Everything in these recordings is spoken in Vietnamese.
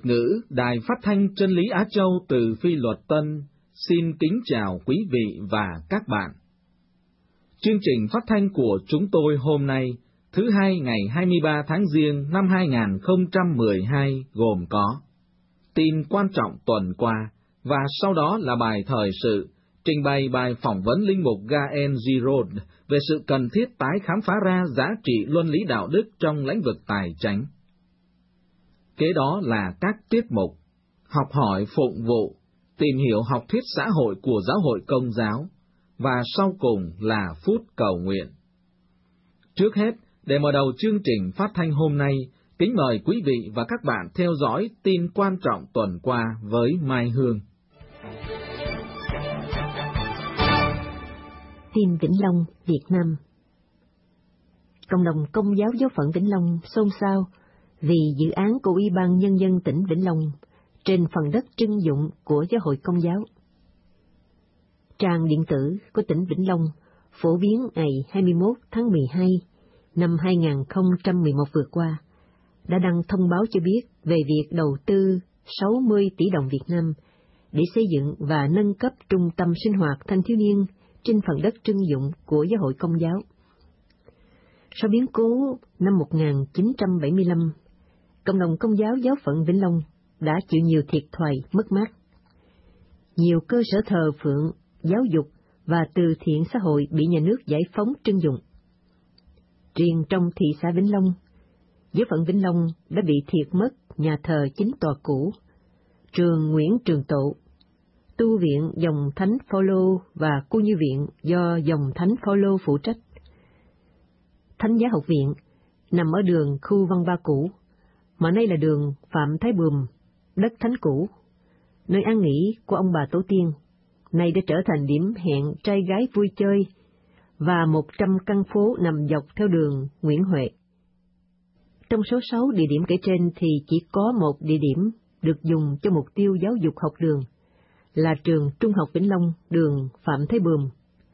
ngữ Đài Phát thanh Chân lý Á Châu từ Phi Luật Tân xin kính chào quý vị và các bạn. Chương trình phát thanh của chúng tôi hôm nay, thứ Hai ngày 23 tháng Giêng năm 2012 gồm có tin quan trọng tuần qua và sau đó là bài thời sự, trình bày bài phỏng vấn linh mục Gaen Giroud về sự cần thiết tái khám phá ra giá trị luân lý đạo đức trong lĩnh vực tài chánh. Kế đó là các tiết mục, học hỏi phụng vụ, tìm hiểu học thuyết xã hội của giáo hội Công giáo, và sau cùng là phút cầu nguyện. Trước hết, để mở đầu chương trình phát thanh hôm nay, kính mời quý vị và các bạn theo dõi tin quan trọng tuần qua với Mai Hương. Tin Vĩnh Long, Việt Nam. Cộng đồng Công giáo giáo phận Vĩnh Long xôn xao vì dự án của Ủy ban Nhân dân tỉnh Vĩnh Long trên phần đất trưng dụng của giáo hội Công giáo. Trang điện tử của tỉnh Vĩnh Long phổ biến ngày 21 tháng 12 năm 2011 vừa qua đã đăng thông báo cho biết về việc đầu tư 60 tỷ đồng Việt Nam để xây dựng và nâng cấp trung tâm sinh hoạt thanh thiếu niên trên phần đất trưng dụng của giáo hội Công giáo. Sau biến cố năm 1975, cộng đồng Công giáo giáo phận Vĩnh Long đã chịu nhiều thiệt thòi mất mát. Nhiều cơ sở thờ phượng, giáo dục và từ thiện xã hội bị nhà nước giải phóng trưng dụng. Riêng trong thị xã Vĩnh Long, giáo phận Vĩnh Long đã bị thiệt mất nhà thờ chính tòa cũ, trường Nguyễn Trường Tộ, tu viện dòng Thánh Phaolô và khu như viện do dòng Thánh Phaolô phụ trách. Thánh giá học viện nằm ở đường khu Văn Ba cũ, mà nay là đường Phạm Thái Bùm, đất Thánh cũ, nơi an nghỉ của ông bà tổ tiên, nay đã trở thành điểm hẹn trai gái vui chơi, và 100 căn phố nằm dọc theo đường Nguyễn Huệ. Trong số 6 địa điểm kể trên thì chỉ có một địa điểm được dùng cho mục tiêu giáo dục học đường, là trường Trung học Vĩnh Long, đường Phạm Thái Bùm.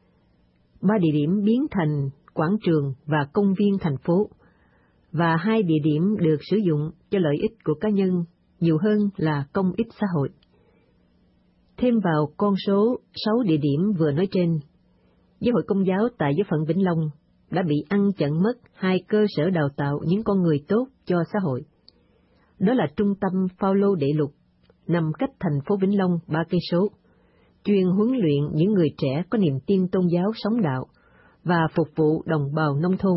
3 địa điểm biến thành quảng trường và công viên thành phố, và 2 địa điểm được sử dụng cho lợi ích của cá nhân nhiều hơn là công ích xã hội. Thêm vào con số 6 địa điểm vừa nói trên, giáo hội Công giáo tại giáo phận Vĩnh Long đã bị ăn chặn mất 2 cơ sở đào tạo những con người tốt cho xã hội. Đó là trung tâm Phaolô Đệ Lục, nằm cách thành phố Vĩnh Long 3 cây số, chuyên huấn luyện những người trẻ có niềm tin tôn giáo sống đạo và phục vụ đồng bào nông thôn.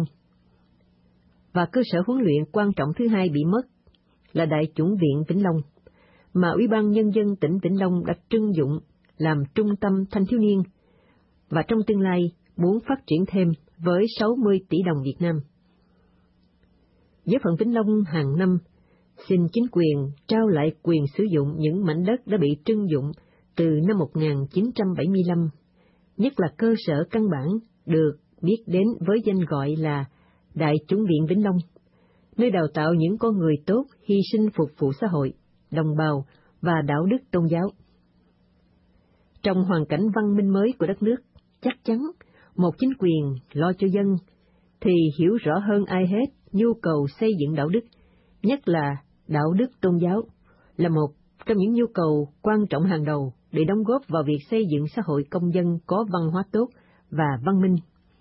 Và cơ sở huấn luyện quan trọng thứ hai bị mất là Đại chủng viện Vĩnh Long, mà Ủy ban Nhân dân tỉnh Vĩnh Long đã trưng dụng làm trung tâm thanh thiếu niên, và trong tương lai muốn phát triển thêm với 60 tỷ đồng Việt Nam. Giáo phận Vĩnh Long hàng năm xin chính quyền trao lại quyền sử dụng những mảnh đất đã bị trưng dụng từ năm 1975, nhất là cơ sở căn bản được biết đến với danh gọi là Đại chủng viện Vĩnh Long, nơi đào tạo những con người tốt hy sinh phục vụ xã hội, đồng bào và đạo đức tôn giáo. Trong hoàn cảnh văn minh mới của đất nước, chắc chắn một chính quyền lo cho dân thì hiểu rõ hơn ai hết nhu cầu xây dựng đạo đức, nhất là đạo đức tôn giáo, là một trong những nhu cầu quan trọng hàng đầu để đóng góp vào việc xây dựng xã hội công dân có văn hóa tốt và văn minh.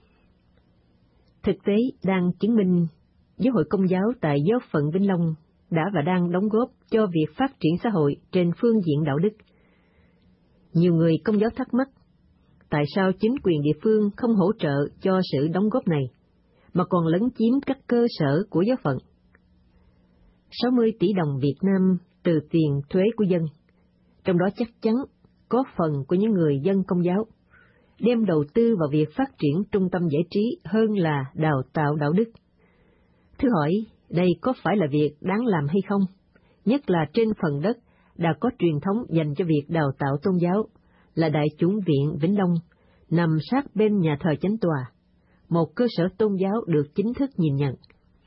Thực tế đang chứng minh giáo hội Công giáo tại giáo phận Vĩnh Long đã và đang đóng góp cho việc phát triển xã hội trên phương diện đạo đức. Nhiều người Công giáo thắc mắc, tại sao chính quyền địa phương không hỗ trợ cho sự đóng góp này, mà còn lấn chiếm các cơ sở của giáo phận? 60 tỷ đồng Việt Nam từ tiền thuế của dân, trong đó chắc chắn có phần của những người dân Công giáo, đem đầu tư vào việc phát triển trung tâm giải trí hơn là đào tạo đạo đức. Thử hỏi, đây có phải là việc đáng làm hay không? Nhất là trên phần đất đã có truyền thống dành cho việc đào tạo tôn giáo, là Đại chủng viện Vĩnh Long, nằm sát bên nhà thờ Chánh tòa, một cơ sở tôn giáo được chính thức nhìn nhận.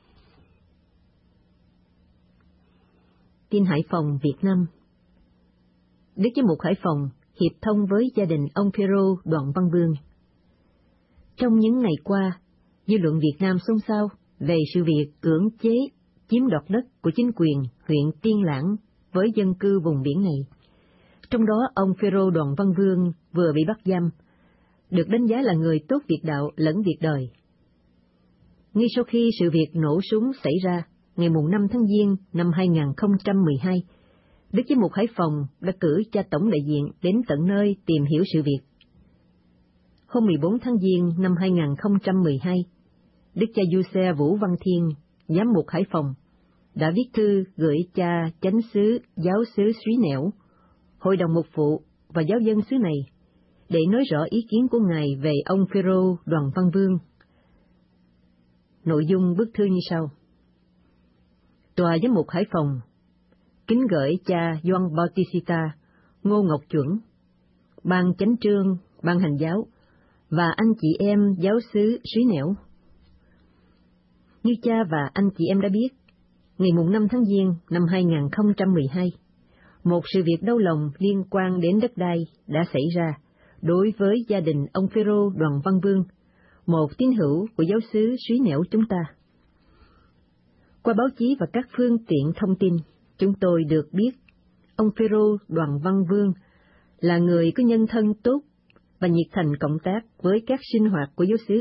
Tin Hải Phòng, Việt Nam. Đức Giám mục Hải Phòng hiệp thông với gia đình ông Phêrô Đoàn Văn Vương. Trong những ngày qua, dư luận Việt Nam xôn xao về sự việc cưỡng chế chiếm đoạt đất của chính quyền huyện Tiên Lãng với dân cư vùng biển này. Trong đó ông Phêrô Đoàn Văn Vương vừa bị bắt giam, được đánh giá là người tốt việc đạo lẫn việc đời. Ngay sau khi sự việc nổ súng xảy ra, ngày 5 tháng Giêng năm 2012, Đức Giám mục Hải Phòng đã cử cha tổng đại diện đến tận nơi tìm hiểu sự việc. Hôm 14 tháng Giêng năm 2012, Đức cha Du-xe Vũ Văn Thiên, Giám mục Hải Phòng, đã viết thư gửi cha chánh xứ giáo xứ Suối Nẻo, hội đồng mục vụ và giáo dân xứ này để nói rõ ý kiến của Ngài về ông Phêrô Đoàn Văn Vương. Nội dung bức thư như sau. Tòa Giám mục Hải Phòng kính gửi cha Gioan Bautista, Ngô Ngọc Chuẩn, ban chánh trương, ban hành giáo và anh chị em giáo xứ Suối Nẻo. Như cha và anh chị em đã biết, ngày 5 tháng Giêng năm 2012, một sự việc đau lòng liên quan đến đất đai đã xảy ra đối với gia đình ông Phêrô Đoàn Văn Vương, một tín hữu của giáo xứ Suối Nẻo chúng ta. Qua báo chí và các phương tiện thông tin, chúng tôi được biết ông Phêrô Đoàn Văn Vương là người có nhân thân tốt và nhiệt thành cộng tác với các sinh hoạt của giáo xứ.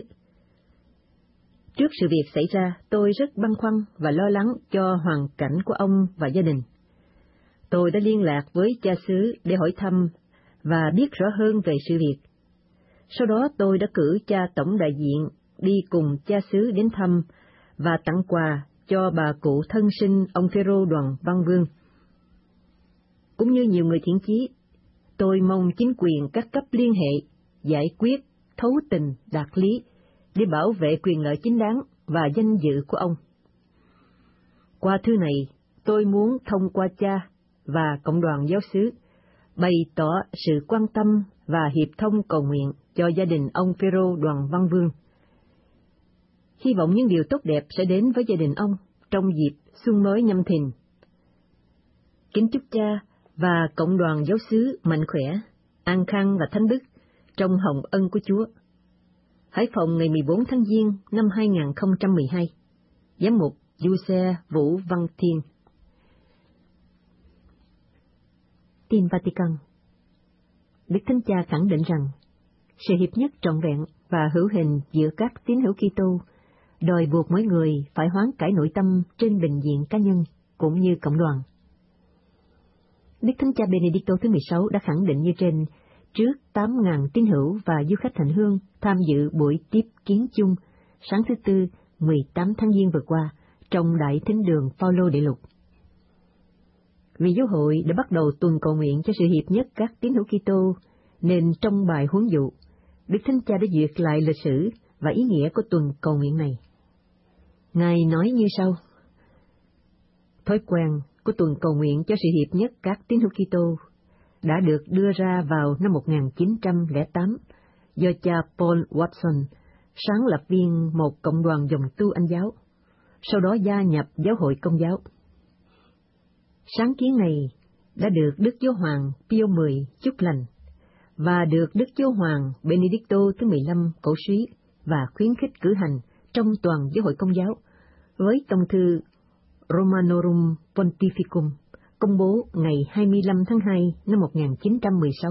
Trước sự việc xảy ra, tôi rất băn khoăn và lo lắng cho hoàn cảnh của ông và gia đình. Tôi đã liên lạc với cha xứ để hỏi thăm và biết rõ hơn về sự việc. Sau đó tôi đã cử cha tổng đại diện đi cùng cha xứ đến thăm và tặng quà cho bà cụ thân sinh ông Phêrô Đoàn Văn Vương. Cũng như nhiều người thiện chí, tôi mong chính quyền các cấp liên hệ, giải quyết, thấu tình, đạt lý, để bảo vệ quyền lợi chính đáng và danh dự của ông. Qua thư này, tôi muốn thông qua cha và cộng đoàn giáo xứ, bày tỏ sự quan tâm và hiệp thông cầu nguyện cho gia đình ông Phêrô Đoàn Văn Vương. Hy vọng những điều tốt đẹp sẽ đến với gia đình ông trong dịp xuân mới Nhâm Thìn. Kính chúc cha và cộng đoàn giáo xứ mạnh khỏe, an khang và thánh đức trong hồng ân của Chúa. Hải Phòng ngày 14 tháng Giêng năm 2012. Giám mục Du-xe Vũ Văn Thiên. Tin Vatican. Đức Thánh Cha khẳng định rằng sự hiệp nhất trọn vẹn và hữu hình giữa các tín hữu Kitô đòi buộc mỗi người phải hoán cải nội tâm trên bình diện cá nhân cũng như cộng đoàn. Đức Thánh Cha Benedicto thứ 16 đã khẳng định như trên trước 8.000 tín hữu và du khách hành hương tham dự buổi tiếp kiến chung sáng thứ Tư 18 tháng Giêng vừa qua trong Đại Thính đường Phaolô Đệ Lục. Vì giáo hội đã bắt đầu tuần cầu nguyện cho sự hiệp nhất các tín hữu Kitô, nên trong bài huấn dụ, Đức Thánh Cha đã duyệt lại lịch sử và ý nghĩa của tuần cầu nguyện này. Ngài nói như sau: thói quen của tuần cầu nguyện cho sự hiệp nhất các tín hữu Kitô đã được đưa ra vào năm 1908 do cha Paul Watson, sáng lập viên một cộng đoàn dòng tu Anh giáo, sau đó gia nhập giáo hội Công giáo. Sáng kiến này đã được Đức Giáo hoàng Pio X chúc lành và được Đức Giáo hoàng Benedicto thứ 15 cổ suý và khuyến khích cử hành trong toàn giáo hội Công giáo với tông thư Romanorum Pontificum công bố ngày 25 tháng 2 năm 1916.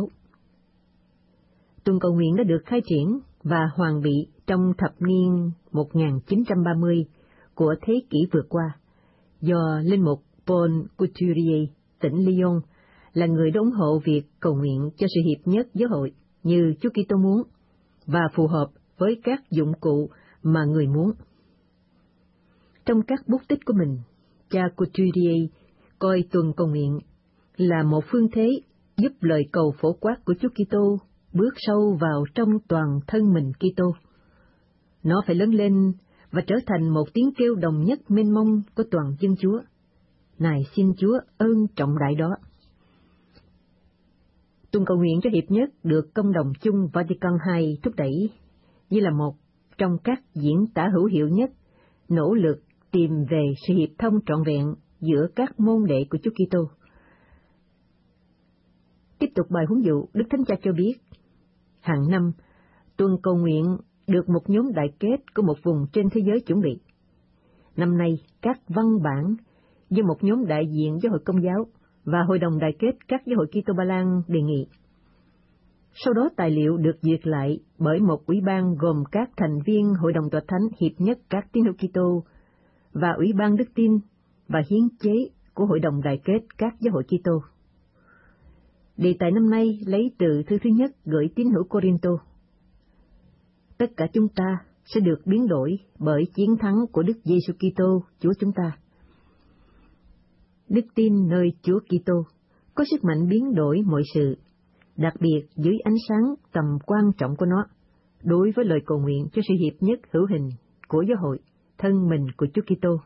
Tuần cầu nguyện đã được khai triển và hoàn bị trong thập niên 1930 của thế kỷ vừa qua, do Linh mục Paul Couturier, tỉnh Lyon, là người đã ủng hộ việc cầu nguyện cho sự hiệp nhất giáo hội như Chúa Kitô muốn và phù hợp với các dụng cụ mà người muốn. Trong các bút tích của mình, cha Couturier coi tuần cầu nguyện là một phương thế giúp lời cầu phổ quát của Chúa Kitô bước sâu vào trong toàn thân mình Kitô. Nó phải lớn lên và trở thành một tiếng kêu đồng nhất mênh mông của toàn dân Chúa. Này xin Chúa ơn trọng đại đó. Tuần cầu nguyện cho hiệp nhất được Công đồng chung Vatican II thúc đẩy như là một trong các diễn tả hữu hiệu nhất nỗ lực tìm về sự hiệp thông trọn vẹn giữa các môn đệ của Chúa Kitô. Tiếp tục bài huấn dụ, Đức Thánh Cha cho biết, hàng năm, tuần cầu nguyện được một nhóm đại kết của một vùng trên thế giới chuẩn bị. Năm nay, các văn bản do một nhóm đại diện giáo hội Công giáo và Hội đồng Đại kết các giáo hội Kitô Ba Lan đề nghị. Sau đó tài liệu được duyệt lại bởi một ủy ban gồm các thành viên Hội đồng Tòa Thánh Hiệp nhất các tín hữu Kitô và Ủy ban Đức tin và Hiến chế của Hội đồng Đại kết các giáo hội Kitô. Đề tài năm nay lấy từ thư thứ nhất gửi tín hữu Corinto. Tất cả chúng ta sẽ được biến đổi bởi chiến thắng của Đức Giêsu Kitô Chúa chúng ta. Đức tin nơi Chúa Kitô có sức mạnh biến đổi mọi sự, đặc biệt dưới ánh sáng tầm quan trọng của nó đối với lời cầu nguyện cho sự hiệp nhất hữu hình của giáo hội, thân mình của Chúa Kitô.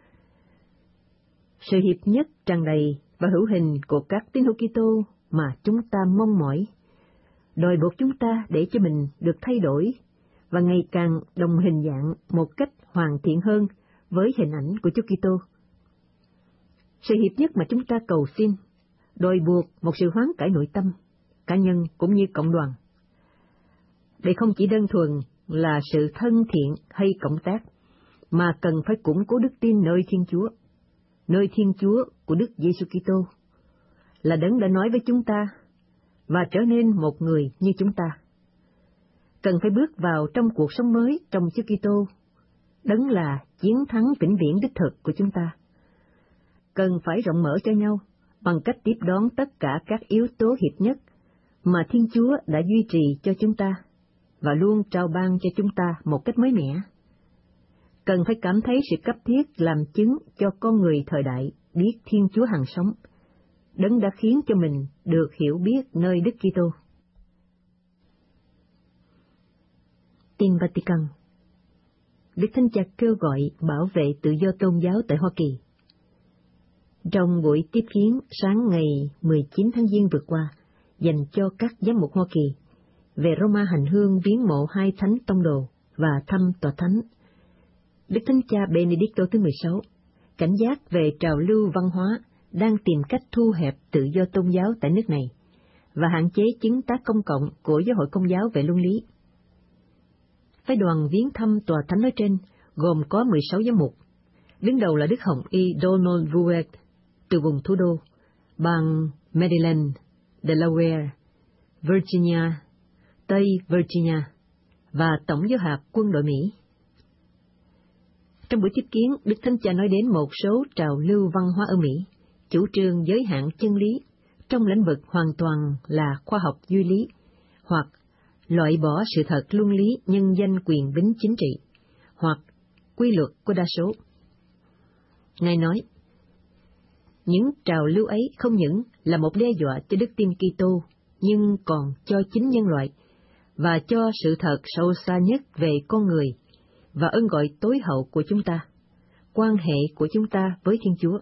Sự hiệp nhất tràn đầy và hữu hình của các tín hữu Kitô mà chúng ta mong mỏi, đòi buộc chúng ta để cho mình được thay đổi và ngày càng đồng hình dạng một cách hoàn thiện hơn với hình ảnh của Chúa Kitô. Sự hiệp nhất mà chúng ta cầu xin đòi buộc một sự hoán cải nội tâm, cá nhân cũng như cộng đoàn. Đây không chỉ đơn thuần là sự thân thiện hay cộng tác, mà cần phải củng cố đức tin nơi Thiên Chúa của Đức Giêsu Kitô, là Đấng đã nói với chúng ta và trở nên một người như chúng ta. Cần phải bước vào trong cuộc sống mới trong Chúa Kitô, Đấng là chiến thắng vĩnh viễn đích thực của chúng ta. Cần phải rộng mở cho nhau bằng cách tiếp đón tất cả các yếu tố hiệp nhất mà Thiên Chúa đã duy trì cho chúng ta và luôn trao ban cho chúng ta một cách mới mẻ. Cần phải cảm thấy sự cấp thiết làm chứng cho con người thời đại biết Thiên Chúa hằng sống, Đấng đã khiến cho mình được hiểu biết nơi Đức Kitô. Tin Vatican. Đức Thánh Cha kêu gọi bảo vệ tự do tôn giáo tại Hoa Kỳ. Trong buổi tiếp kiến sáng ngày 19 tháng Giêng vừa qua, dành cho các giám mục Hoa Kỳ, về Roma hành hương viếng mộ hai thánh tông đồ và thăm tòa thánh, Đức Thánh Cha Benedicto thứ 16 cảnh giác về trào lưu văn hóa đang tìm cách thu hẹp tự do tôn giáo tại nước này và hạn chế chứng tác công cộng của giáo hội Công giáo về luân lý. Phái đoàn viếng thăm tòa thánh nói trên gồm có 16 giám mục, đứng đầu là Đức Hồng Y Donald Wuet từ vùng thủ đô, bang Maryland, Delaware, Virginia, Tây Virginia và Tổng giáo hạt quân đội Mỹ. Trong buổi tiếp kiến, Đức Thánh Cha nói đến một số trào lưu văn hóa ở Mỹ, chủ trương giới hạn chân lý trong lĩnh vực hoàn toàn là khoa học duy lý, hoặc loại bỏ sự thật luân lý nhân danh quyền bính chính trị, hoặc quy luật của đa số. Ngài nói, những trào lưu ấy không những là một đe dọa cho đức tin Kitô, nhưng còn cho chính nhân loại, và cho sự thật sâu xa nhất về con người, và ơn gọi tối hậu của chúng ta, quan hệ của chúng ta với Thiên Chúa.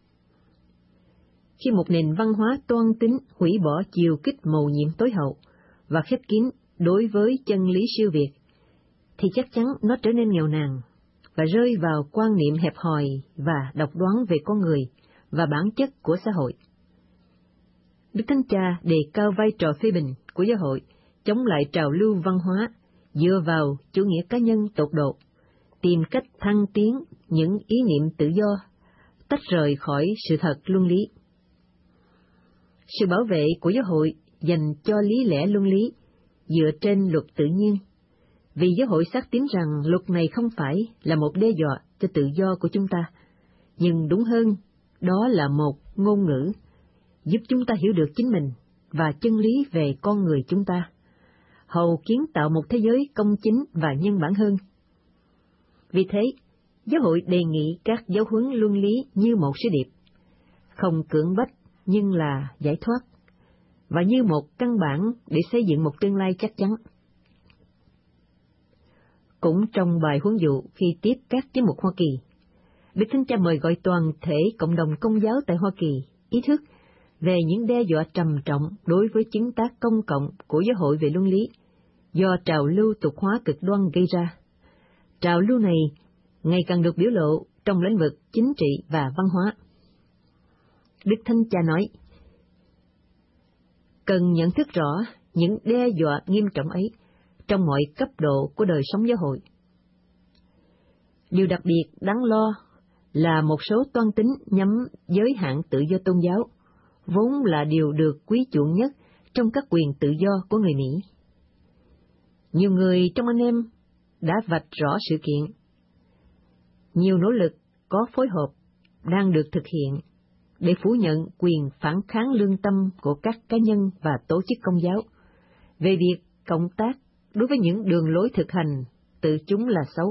Khi một nền văn hóa toan tính hủy bỏ chiều kích mầu nhiệm tối hậu và khép kín đối với chân lý siêu việt, thì chắc chắn nó trở nên nghèo nàn và rơi vào quan niệm hẹp hòi và độc đoán về con người và bản chất của xã hội. Đức Thánh Cha đề cao vai trò phê bình của giáo hội chống lại trào lưu văn hóa dựa vào chủ nghĩa cá nhân tột độ, tìm cách thăng tiến những ý niệm tự do, tách rời khỏi sự thật luân lý. Sự bảo vệ của giáo hội dành cho lý lẽ luân lý dựa trên luật tự nhiên, vì giáo hội xác tín rằng luật này không phải là một đe dọa cho tự do của chúng ta, nhưng đúng hơn, đó là một ngôn ngữ giúp chúng ta hiểu được chính mình và chân lý về con người chúng ta, hầu kiến tạo một thế giới công chính và nhân bản hơn. Vì thế, giáo hội đề nghị các giáo huấn luân lý như một sứ điệp, không cưỡng bách nhưng là giải thoát, và như một căn bản để xây dựng một tương lai chắc chắn. Cũng trong bài huấn dụ khi tiếp các giám mục Hoa Kỳ, Đức Thánh Cha mời gọi toàn thể cộng đồng Công giáo tại Hoa Kỳ ý thức về những đe dọa trầm trọng đối với chứng tác công cộng của giáo hội về luân lý do trào lưu tục hóa cực đoan gây ra. Trào lưu này ngày càng được biểu lộ trong lĩnh vực chính trị và văn hóa. Đức Thánh Cha nói, cần nhận thức rõ những đe dọa nghiêm trọng ấy trong mọi cấp độ của đời sống giáo hội. Điều đặc biệt đáng lo là một số toan tính nhắm giới hạn tự do tôn giáo, vốn là điều được quý chuộng nhất trong các quyền tự do của người Mỹ. Nhiều người trong anh em đã vạch rõ sự kiện. Nhiều nỗ lực có phối hợp đang được thực hiện để phủ nhận quyền phản kháng lương tâm của các cá nhân và tổ chức công giáo về việc cộng tác đối với những đường lối thực hành tự chúng là xấu.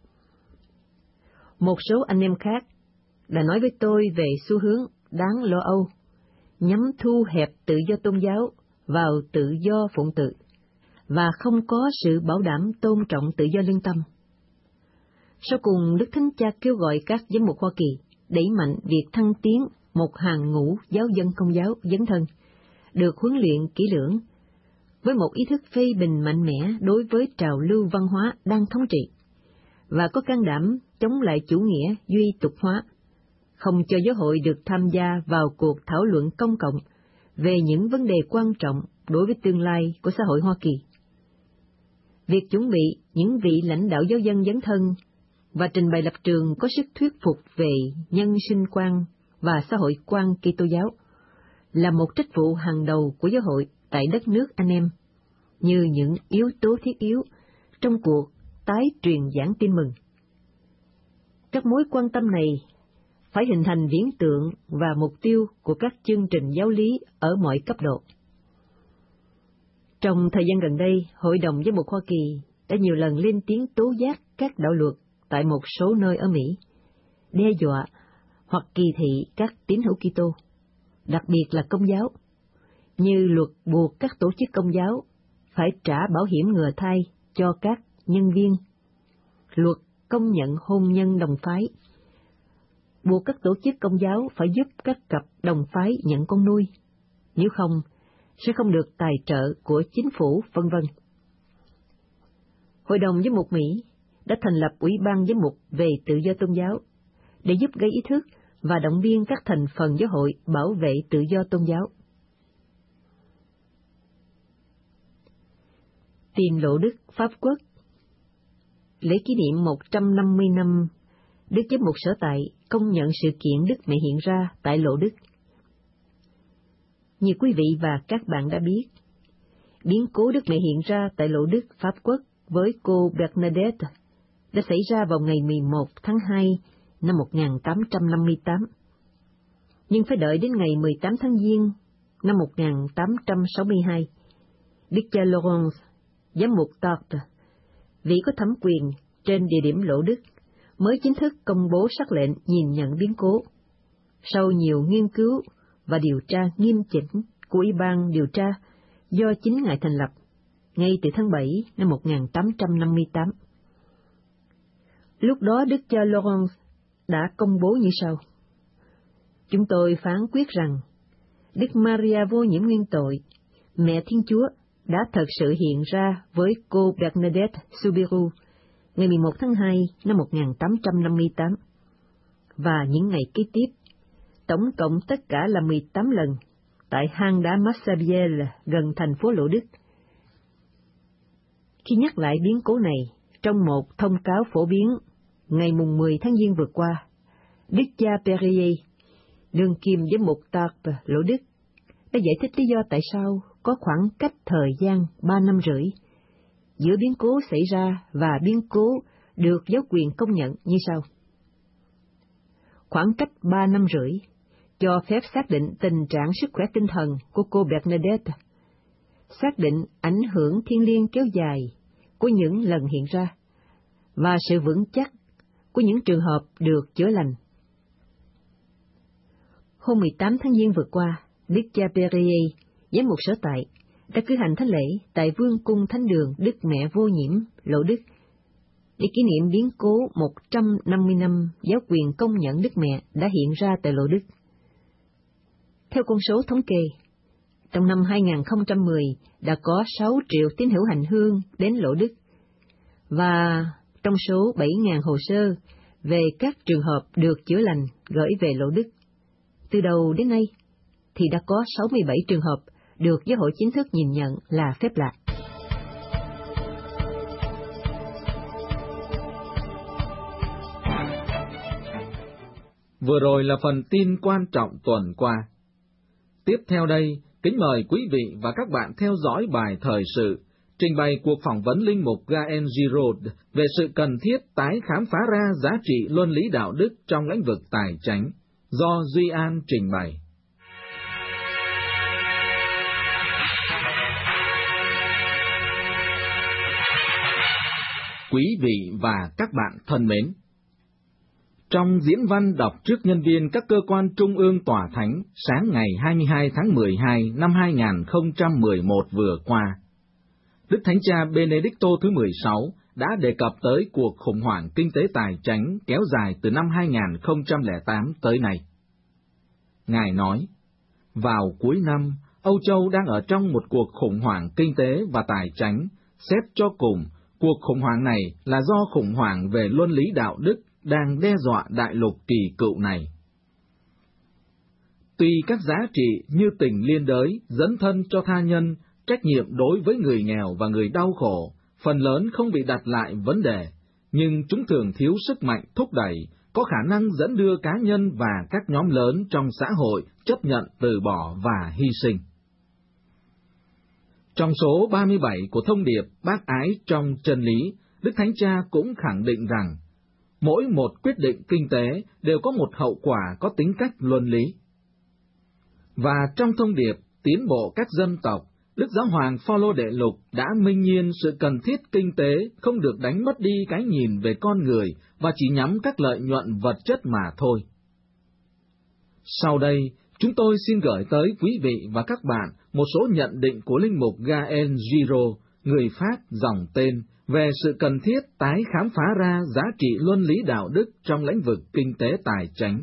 Một số anh em khác đã nói với tôi về xu hướng đáng lo âu nhằm thu hẹp tự do tôn giáo vào tự do phụng tự và không có sự bảo đảm tôn trọng tự do lương tâm. Sau cùng, Đức Thánh Cha kêu gọi các giám mục Hoa Kỳ đẩy mạnh việc thăng tiến một hàng ngũ giáo dân công giáo dấn thân, được huấn luyện kỹ lưỡng, với một ý thức phê bình mạnh mẽ đối với trào lưu văn hóa đang thống trị, và có can đảm chống lại chủ nghĩa duy tục hóa, không cho giáo hội được tham gia vào cuộc thảo luận công cộng về những vấn đề quan trọng đối với tương lai của xã hội Hoa Kỳ. Việc chuẩn bị những vị lãnh đạo giáo dân dấn thân và trình bày lập trường có sức thuyết phục về nhân sinh quan và xã hội quan Kitô giáo là một trách vụ hàng đầu của giáo hội tại đất nước anh em, như những yếu tố thiết yếu trong cuộc tái truyền giảng tin mừng. Các mối quan tâm này phải hình thành viễn tượng và mục tiêu của các chương trình giáo lý ở mọi cấp độ. Trong thời gian gần đây, Hội đồng Giám mục Hoa Kỳ đã nhiều lần lên tiếng tố giác các đạo luật tại một số nơi ở Mỹ, đe dọa hoặc kỳ thị các tín hữu Kitô, đặc biệt là Công giáo, như luật buộc các tổ chức Công giáo phải trả bảo hiểm ngừa thai cho các nhân viên, luật công nhận hôn nhân đồng phái, buộc các tổ chức Công giáo phải giúp các cặp đồng phái nhận con nuôi, nếu không sẽ không được tài trợ của chính phủ, vân vân. Hội đồng Giám mục Mỹ đã thành lập Ủy ban Giám mục về tự do tôn giáo để giúp gây ý thức và động viên các thành phần giáo hội bảo vệ tự do tôn giáo. Tiền Lộ Đức Pháp Quốc. Lễ kỷ niệm 150 năm Đức Giám mục sở tại công nhận sự kiện Đức Mẹ hiện ra tại Lộ Đức. Như quý vị và các bạn đã biết, biến cố Đức Mẹ hiện ra tại Lộ Đức Pháp Quốc với cô Bernadette đã xảy ra vào ngày 11 tháng 2 năm 1858, nhưng phải đợi đến ngày 18 tháng Giêng năm 1862, Đức cha Laurence, giám mục Tartes, vị có thẩm quyền trên địa điểm Lộ Đức, mới chính thức công bố sắc lệnh nhìn nhận biến cố. Sau nhiều nghiên cứu và điều tra nghiêm chỉnh của Ủy ban điều tra do chính Ngài thành lập, ngay từ tháng 7 năm 1858. Lúc đó Đức cha Laurence đã công bố như sau: Chúng tôi phán quyết rằng Đức Maria vô nhiễm nguyên tội, Mẹ Thiên Chúa, đã thật sự hiện ra với cô Bernadette Soubirous ngày 11 tháng 2 năm 1858, và những ngày kế tiếp, tổng cộng tất cả là 18 lần, tại hang đá Massabielle gần thành phố Lộ Đức. Khi nhắc lại biến cố này trong một thông cáo phổ biến ngày mùng 10 tháng Giêng vừa qua, Đức cha Perrier, đương kim giám mục Tartes Lộ Đức, đã giải thích lý do tại sao có khoảng cách thời gian 3 năm rưỡi giữa biến cố xảy ra và biến cố được giáo quyền công nhận như sau. Khoảng cách 3 năm rưỡi cho phép xác định tình trạng sức khỏe tinh thần của cô Bernadette, xác định ảnh hưởng thiêng liêng kéo dài của những lần hiện ra, và sự vững chắc của những trường hợp được chữa lành. Hôm 18 tháng Giêng vừa qua, Đức cha Perrier, giám mục sở tại, đã cử hành thánh lễ tại Vương cung Thánh đường Đức Mẹ vô nhiễm Lộ Đức để kỷ niệm biến cố 150 năm giáo quyền công nhận Đức Mẹ đã hiện ra tại Lộ Đức. Theo con số thống kê, trong năm 2010 đã có 6 triệu tín hữu hành hương đến Lộ Đức, và trong số 7.000 hồ sơ về các trường hợp được chữa lành gửi về Lộ Đức, từ đầu đến nay thì đã có 67 trường hợp được giáo hội chính thức nhìn nhận là phép lạ. Vừa rồi là phần tin quan trọng tuần qua. Tiếp theo đây, kính mời quý vị và các bạn theo dõi bài thời sự, trình bày cuộc phỏng vấn linh mục Gael Giraud về sự cần thiết tái khám phá ra giá trị luân lý đạo đức trong lĩnh vực tài chánh, do Duy An trình bày. Quý vị và các bạn thân mến, trong diễn văn đọc trước nhân viên các cơ quan trung ương tòa thánh sáng ngày 22 tháng 12 năm 2011 vừa qua, Đức Thánh Cha Benedicto thứ 16 đã đề cập tới cuộc khủng hoảng kinh tế tài chánh kéo dài từ năm 2008 tới nay. Ngài nói, vào cuối năm, Âu Châu đang ở trong một cuộc khủng hoảng kinh tế và tài chánh, xét cho cùng, cuộc khủng hoảng này là do khủng hoảng về luân lý đạo đức đang đe dọa đại lục kỳ cựu này. Tuy các giá trị như tình liên đới, dấn thân cho tha nhân, trách nhiệm đối với người nghèo và người đau khổ, phần lớn không bị đặt lại vấn đề, nhưng chúng thường thiếu sức mạnh thúc đẩy, có khả năng dẫn đưa cá nhân và các nhóm lớn trong xã hội chấp nhận từ bỏ và hy sinh. Trong số 37 của thông điệp bác ái trong chân lý, Đức Thánh Cha cũng khẳng định rằng, mỗi một quyết định kinh tế đều có một hậu quả có tính cách luân lý. Và trong thông điệp tiến bộ các dân tộc, Đức Giáo hoàng Phaolô Đệ Lục đã minh nhiên sự cần thiết kinh tế không được đánh mất đi cái nhìn về con người và chỉ nhắm các lợi nhuận vật chất mà thôi. Sau đây, chúng tôi xin gửi tới quý vị và các bạn một số nhận định của linh mục Gael Giraud, người Pháp dòng tên, về sự cần thiết tái khám phá ra giá trị luân lý đạo đức trong lĩnh vực kinh tế tài chánh.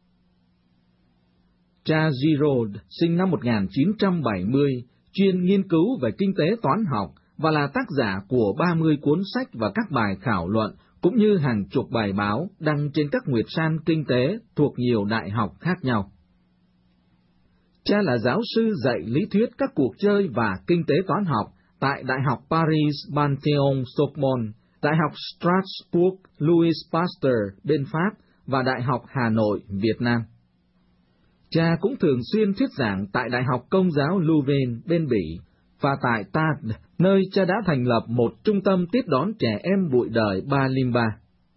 Cha Giraud sinh năm 1970, chuyên nghiên cứu về kinh tế toán học và là tác giả của 30 cuốn sách và các bài khảo luận, cũng như hàng chục bài báo đăng trên các nguyệt san kinh tế thuộc nhiều đại học khác nhau. Cha là giáo sư dạy lý thuyết các cuộc chơi và kinh tế toán học tại Đại học Paris Panthéon-Sorbonne, Đại học Strasbourg Louis Pasteur bên Pháp và Đại học Hà Nội, Việt Nam. Cha cũng thường xuyên thuyết giảng tại Đại học Công giáo Louvain bên Bỉ và tại Tarbes, nơi cha đã thành lập một trung tâm tiếp đón trẻ em bụi đời Balimba.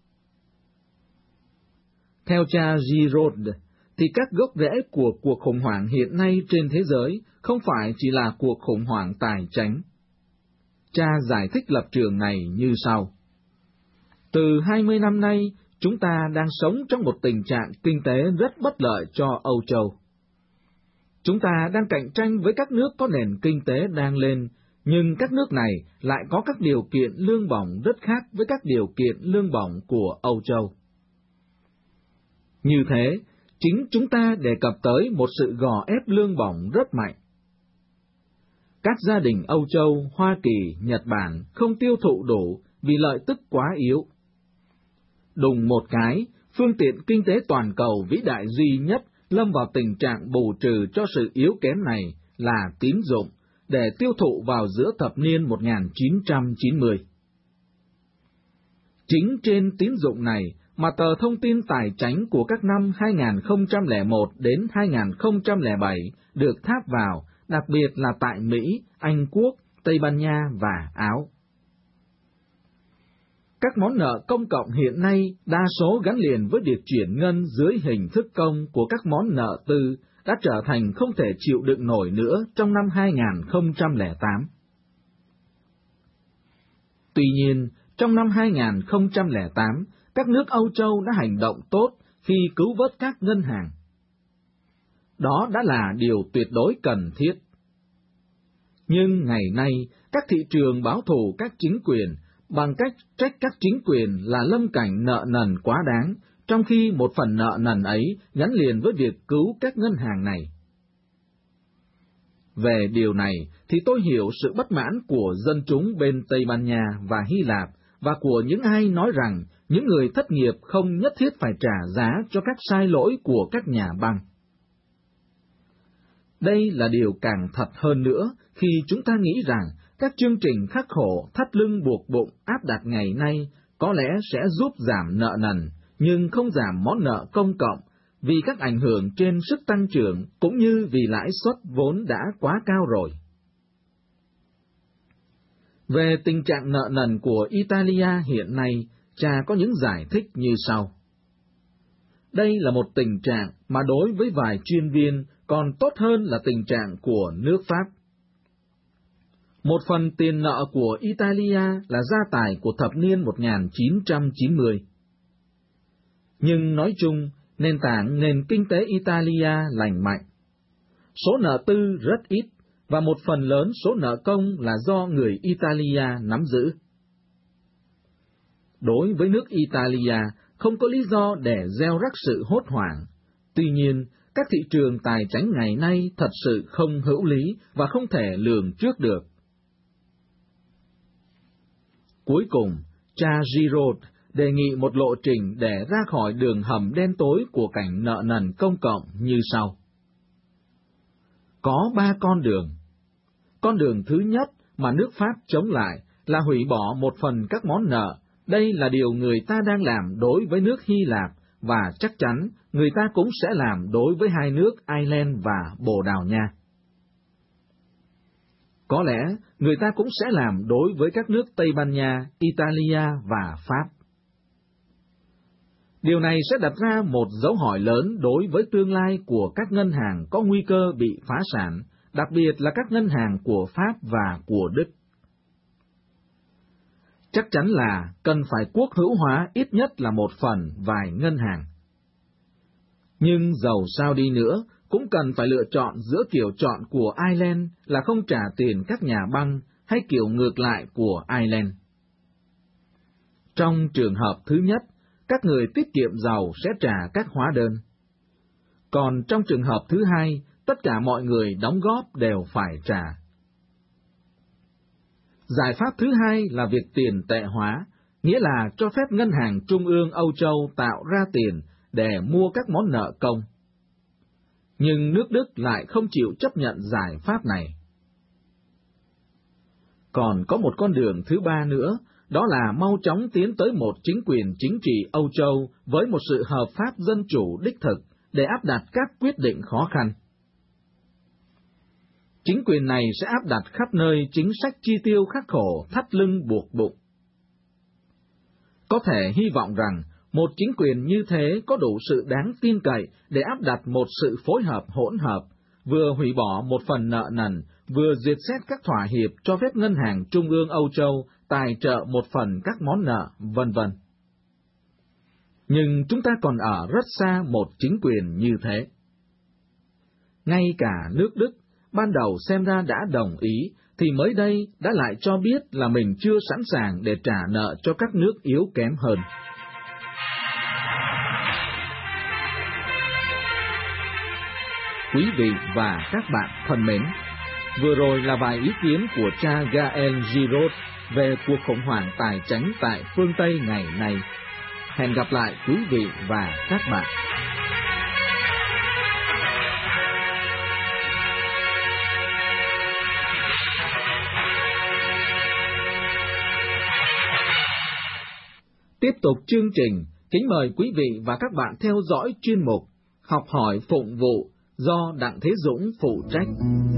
Theo cha Giraud, thì các gốc rễ của cuộc khủng hoảng hiện nay trên thế giới không phải chỉ là cuộc khủng hoảng tài chánh. Cha giải thích lập trường này như sau. Từ 20 năm nay, chúng ta đang sống trong một tình trạng kinh tế rất bất lợi cho Âu Châu. Chúng ta đang cạnh tranh với các nước có nền kinh tế đang lên, nhưng các nước này lại có các điều kiện lương bổng rất khác với các điều kiện lương bổng của Âu Châu. Như thế, chính chúng ta đề cập tới một sự gò ép lương bổng rất mạnh. Các gia đình Âu Châu, Hoa Kỳ, Nhật Bản không tiêu thụ đủ vì lợi tức quá yếu. Đùng một cái, phương tiện kinh tế toàn cầu vĩ đại duy nhất lâm vào tình trạng bù trừ cho sự yếu kém này là tín dụng, để tiêu thụ vào giữa thập niên 1990. Chính trên tín dụng này mà tờ Thông tin Tài chánh của các năm 2001 đến 2007 được tháp vào, đặc biệt là tại Mỹ, Anh Quốc, Tây Ban Nha và Áo. Các món nợ công cộng hiện nay đa số gắn liền với việc chuyển ngân dưới hình thức công của các món nợ tư đã trở thành không thể chịu đựng nổi nữa trong năm 2008. Tuy nhiên, trong năm 2008, các nước Âu Châu đã hành động tốt khi cứu vớt các ngân hàng. Đó đã là điều tuyệt đối cần thiết. Nhưng ngày nay, các thị trường báo thù các chính quyền bằng cách trách các chính quyền là lâm cảnh nợ nần quá đáng, trong khi một phần nợ nần ấy gắn liền với việc cứu các ngân hàng này. Về điều này thì tôi hiểu sự bất mãn của dân chúng bên Tây Ban Nha và Hy Lạp và của những ai nói rằng những người thất nghiệp không nhất thiết phải trả giá cho các sai lỗi của các nhà băng. Đây là điều càng thật hơn nữa khi chúng ta nghĩ rằng các chương trình khắc khổ thắt lưng buộc bụng áp đặt ngày nay có lẽ sẽ giúp giảm nợ nần, nhưng không giảm món nợ công cộng, vì các ảnh hưởng trên sức tăng trưởng cũng như vì lãi suất vốn đã quá cao rồi. Về tình trạng nợ nần của Italia hiện nay, cha có những giải thích như sau. Đây là một tình trạng mà đối với vài chuyên viên còn tốt hơn là tình trạng của nước Pháp. Một phần tiền nợ của Italia là gia tài của thập niên 1990. Nhưng nói chung, nền tảng nền kinh tế Italia lành mạnh. Số nợ tư rất ít, và một phần lớn số nợ công là do người Italia nắm giữ. Đối với nước Italia, không có lý do để gieo rắc sự hốt hoảng. Tuy nhiên, các thị trường tài chánh ngày nay thật sự không hữu lý và không thể lường trước được. Cuối cùng, cha Giraud đề nghị một lộ trình để ra khỏi đường hầm đen tối của cảnh nợ nần công cộng như sau. Có 3 con đường. Con đường thứ nhất mà nước Pháp chống lại là hủy bỏ một phần các món nợ. Đây là điều người ta đang làm đối với nước Hy Lạp, và chắc chắn người ta cũng sẽ làm đối với hai nước Ireland và Bồ Đào Nha. Có lẽ người ta cũng sẽ làm đối với các nước Tây Ban Nha, Italia và Pháp. Điều này sẽ đặt ra một dấu hỏi lớn đối với tương lai của các ngân hàng có nguy cơ bị phá sản, đặc biệt là các ngân hàng của Pháp và của Đức. Chắc chắn là cần phải quốc hữu hóa ít nhất là một phần vài ngân hàng. Nhưng dầu sao đi nữa, cũng cần phải lựa chọn giữa kiểu chọn của Ireland là không trả tiền các nhà băng hay kiểu ngược lại của Ireland. Trong trường hợp thứ nhất, các người tiết kiệm giàu sẽ trả các hóa đơn. Còn trong trường hợp thứ hai, tất cả mọi người đóng góp đều phải trả. Giải pháp thứ hai là việc tiền tệ hóa, nghĩa là cho phép Ngân hàng Trung ương Âu Châu tạo ra tiền để mua các món nợ công. Nhưng nước Đức lại không chịu chấp nhận giải pháp này. Còn có một con đường thứ ba nữa, đó là mau chóng tiến tới một chính quyền chính trị Âu Châu với một sự hợp pháp dân chủ đích thực để áp đặt các quyết định khó khăn. Chính quyền này sẽ áp đặt khắp nơi chính sách chi tiêu khắc khổ, thắt lưng buộc bụng. Có thể hy vọng rằng một chính quyền như thế có đủ sự đáng tin cậy để áp đặt một sự phối hợp hỗn hợp, vừa hủy bỏ một phần nợ nần, vừa duyệt xét các thỏa hiệp cho phép Ngân hàng Trung ương Âu Châu tài trợ một phần các món nợ, vân vân. Nhưng chúng ta còn ở rất xa một chính quyền như thế. Ngay cả nước Đức, ban đầu xem ra đã đồng ý, thì mới đây đã lại cho biết là mình chưa sẵn sàng để trả nợ cho các nước yếu kém hơn. Quý vị và các bạn thân mến, vừa rồi là vài ý kiến của cha Gaël Giraud về cuộc khủng hoảng tài chánh tại phương Tây ngày nay. Hẹn gặp lại quý vị và các bạn. Tiếp tục chương trình, kính mời quý vị và các bạn theo dõi chuyên mục Học hỏi phụng vụ do Đặng Thế Dũng phụ trách.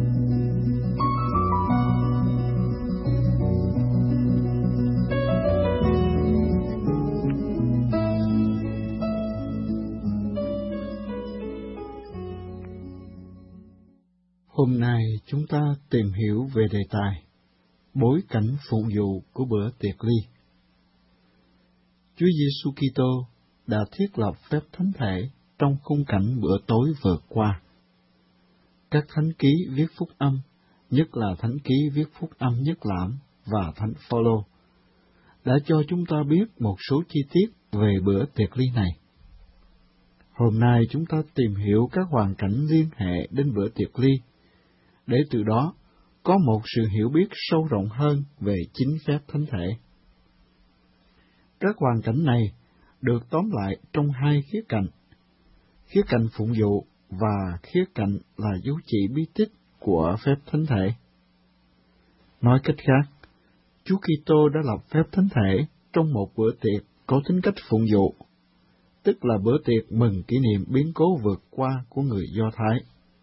Hôm nay chúng ta tìm hiểu về đề tài bối cảnh phụng vụ của bữa tiệc ly. Chúa Giêsu Kitô đã thiết lập phép thánh thể trong khung cảnh bữa tối vừa qua. Các thánh ký viết phúc âm, nhất là thánh ký viết phúc âm Nhất Lãm và thánh Phaolô, đã cho chúng ta biết một số chi tiết về bữa tiệc ly này. Hôm nay chúng ta tìm hiểu các hoàn cảnh liên hệ đến bữa tiệc ly, để từ đó có một sự hiểu biết sâu rộng hơn về chính phép thánh thể. Các hoàn cảnh này được tóm lại trong hai khía cạnh phụng vụ và khía cạnh là dấu chỉ bí tích của phép thánh thể. Nói cách khác, Chúa Kitô đã lập phép thánh thể trong một bữa tiệc có tính cách phụng vụ, tức là bữa tiệc mừng kỷ niệm biến cố vượt qua của người Do Thái.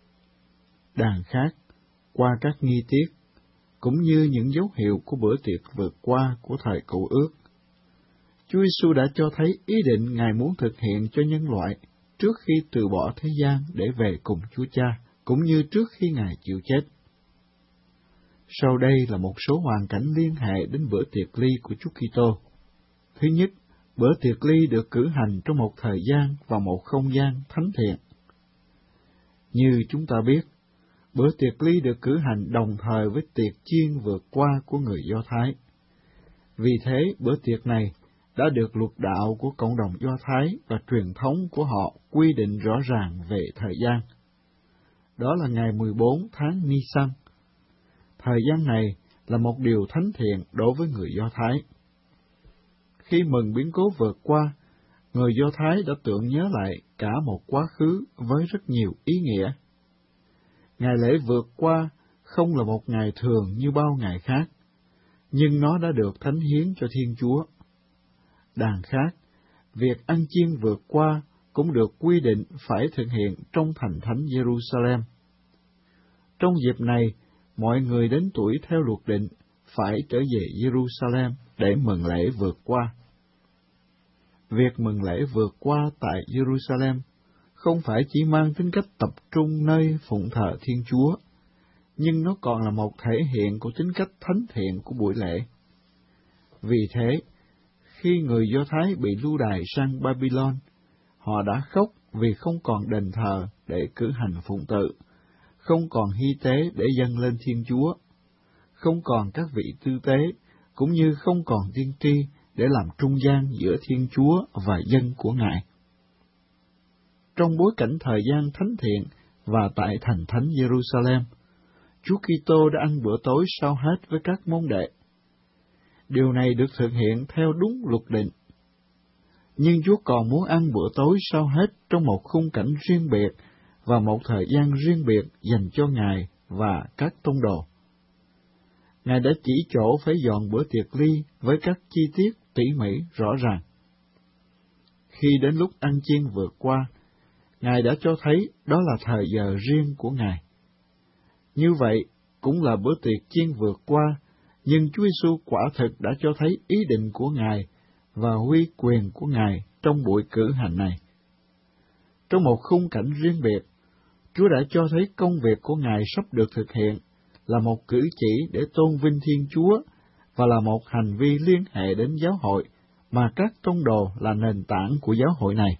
Đàn khác, qua các nghi tiết, cũng như những dấu hiệu của bữa tiệc vượt qua của thời Cựu Ước, Chúa Giêsu đã cho thấy ý định Ngài muốn thực hiện cho nhân loại trước khi từ bỏ thế gian để về cùng Chúa Cha, cũng như trước khi Ngài chịu chết. Sau đây là một số hoàn cảnh liên hệ đến bữa tiệc ly của Chúa Kitô. Thứ nhất, bữa tiệc ly được cử hành trong một thời gian và một không gian thánh thiện. Như chúng ta biết, bữa tiệc ly được cử hành đồng thời với tiệc chiên vượt qua của người Do Thái. Vì thế, bữa tiệc này đã được luật đạo của cộng đồng Do Thái và truyền thống của họ quy định rõ ràng về thời gian. Đó là ngày 14 tháng Nisan. Thời gian này là một điều thánh thiện đối với người Do Thái. Khi mừng biến cố vượt qua, người Do Thái đã tưởng nhớ lại cả một quá khứ với rất nhiều ý nghĩa. Ngày lễ vượt qua không là một ngày thường như bao ngày khác, nhưng nó đã được thánh hiến cho Thiên Chúa. Đàn khác, việc ăn chiên vượt qua cũng được quy định phải thực hiện trong thành thánh Jerusalem. Trong dịp này, mọi người đến tuổi theo luật định phải trở về Jerusalem để mừng lễ vượt qua. Việc mừng lễ vượt qua tại Jerusalem không phải chỉ mang tính cách tập trung nơi phụng thờ Thiên Chúa, nhưng nó còn là một thể hiện của tính cách thánh thiện của buổi lễ. Vì thế, khi người Do Thái bị lưu đày sang Babylon, họ đã khóc vì không còn đền thờ để cử hành phụng tự, không còn hy tế để dâng lên Thiên Chúa, không còn các vị tư tế, cũng như không còn tiên tri để làm trung gian giữa Thiên Chúa và dân của Ngài. Trong bối cảnh thời gian thánh thiện và tại thành thánh Jerusalem, Chúa Kitô đã ăn bữa tối sau hết với các môn đệ. Điều này được thực hiện theo đúng luật định. Nhưng Chúa còn muốn ăn bữa tối sau hết trong một khung cảnh riêng biệt và một thời gian riêng biệt dành cho Ngài và các tông đồ. Ngài đã chỉ chỗ phải dọn bữa tiệc ly với các chi tiết tỉ mỉ rõ ràng. Khi đến lúc ăn chiên vượt qua, Ngài đã cho thấy đó là thời giờ riêng của Ngài. Như vậy, cũng là bữa tiệc chiên vượt qua, nhưng Chúa Giêsu quả thực đã cho thấy ý định của Ngài và uy quyền của Ngài trong buổi cử hành này. Trong một khung cảnh riêng biệt, Chúa đã cho thấy công việc của Ngài sắp được thực hiện là một cử chỉ để tôn vinh Thiên Chúa và là một hành vi liên hệ đến giáo hội mà các tông đồ là nền tảng của giáo hội này.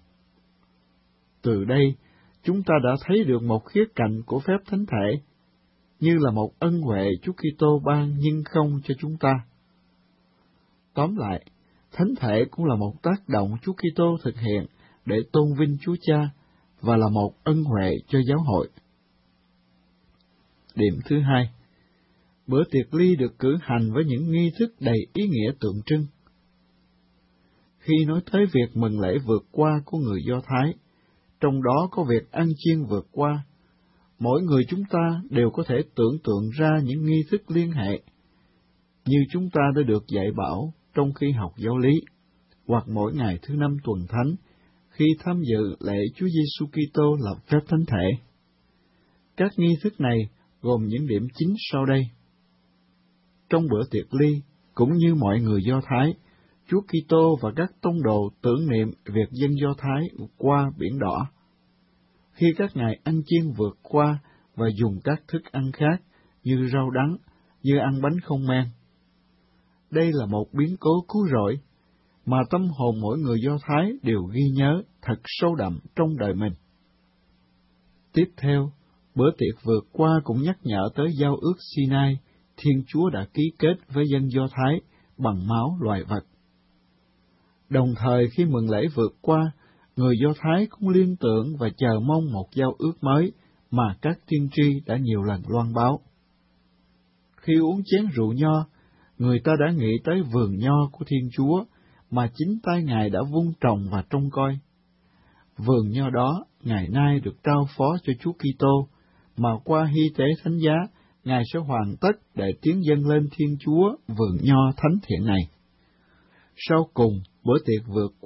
Từ đây, chúng ta đã thấy được một khía cạnh của phép thánh thể, như là một ân huệ Chúa Kitô ban nhưng không cho chúng ta. Tóm lại, thánh thể cũng là một tác động Chúa Kitô thực hiện để tôn vinh Chúa Cha và là một ân huệ cho giáo hội. Điểm thứ hai, bữa tiệc ly được cử hành với những nghi thức đầy ý nghĩa tượng trưng. Khi nói tới việc mừng lễ vượt qua của người Do Thái, trong đó có việc ăn chiên vượt qua, mỗi người chúng ta đều có thể tưởng tượng ra những nghi thức liên hệ, như chúng ta đã được dạy bảo trong khi học giáo lý, hoặc mỗi ngày thứ năm tuần thánh, khi tham dự lễ Chúa Giêsu Kitô là phép thánh thể. Các nghi thức này gồm những điểm chính sau đây. Trong bữa tiệc ly, cũng như mọi người Do Thái, Chúa Kitô và các tông đồ tưởng niệm việc dân Do Thái qua biển đỏ. Khi các ngài ăn chiên vượt qua và dùng các thức ăn khác như rau đắng, như ăn bánh không men. Đây là một biến cố cứu rỗi mà tâm hồn mỗi người Do Thái đều ghi nhớ thật sâu đậm trong đời mình. Tiếp theo, bữa tiệc vượt qua cũng nhắc nhở tới giao ước Sinai, Thiên Chúa đã ký kết với dân Do Thái bằng máu loài vật. Đồng thời khi mừng lễ vượt qua, người Do Thái cũng liên tưởng và chờ mong một giao ước mới mà các tiên tri đã nhiều lần loan báo. Khi uống chén rượu nho, người ta đã nghĩ tới vườn nho của Thiên Chúa mà chính tay Ngài đã vun trồng và trông coi. Vườn nho đó ngày nay được trao phó cho Chúa Kitô, mà qua hy tế thánh giá, Ngài sẽ hoàn tất để tiến dâng lên Thiên Chúa vườn nho thánh thiện này. Sau cùng, bữa tiệc vượt qua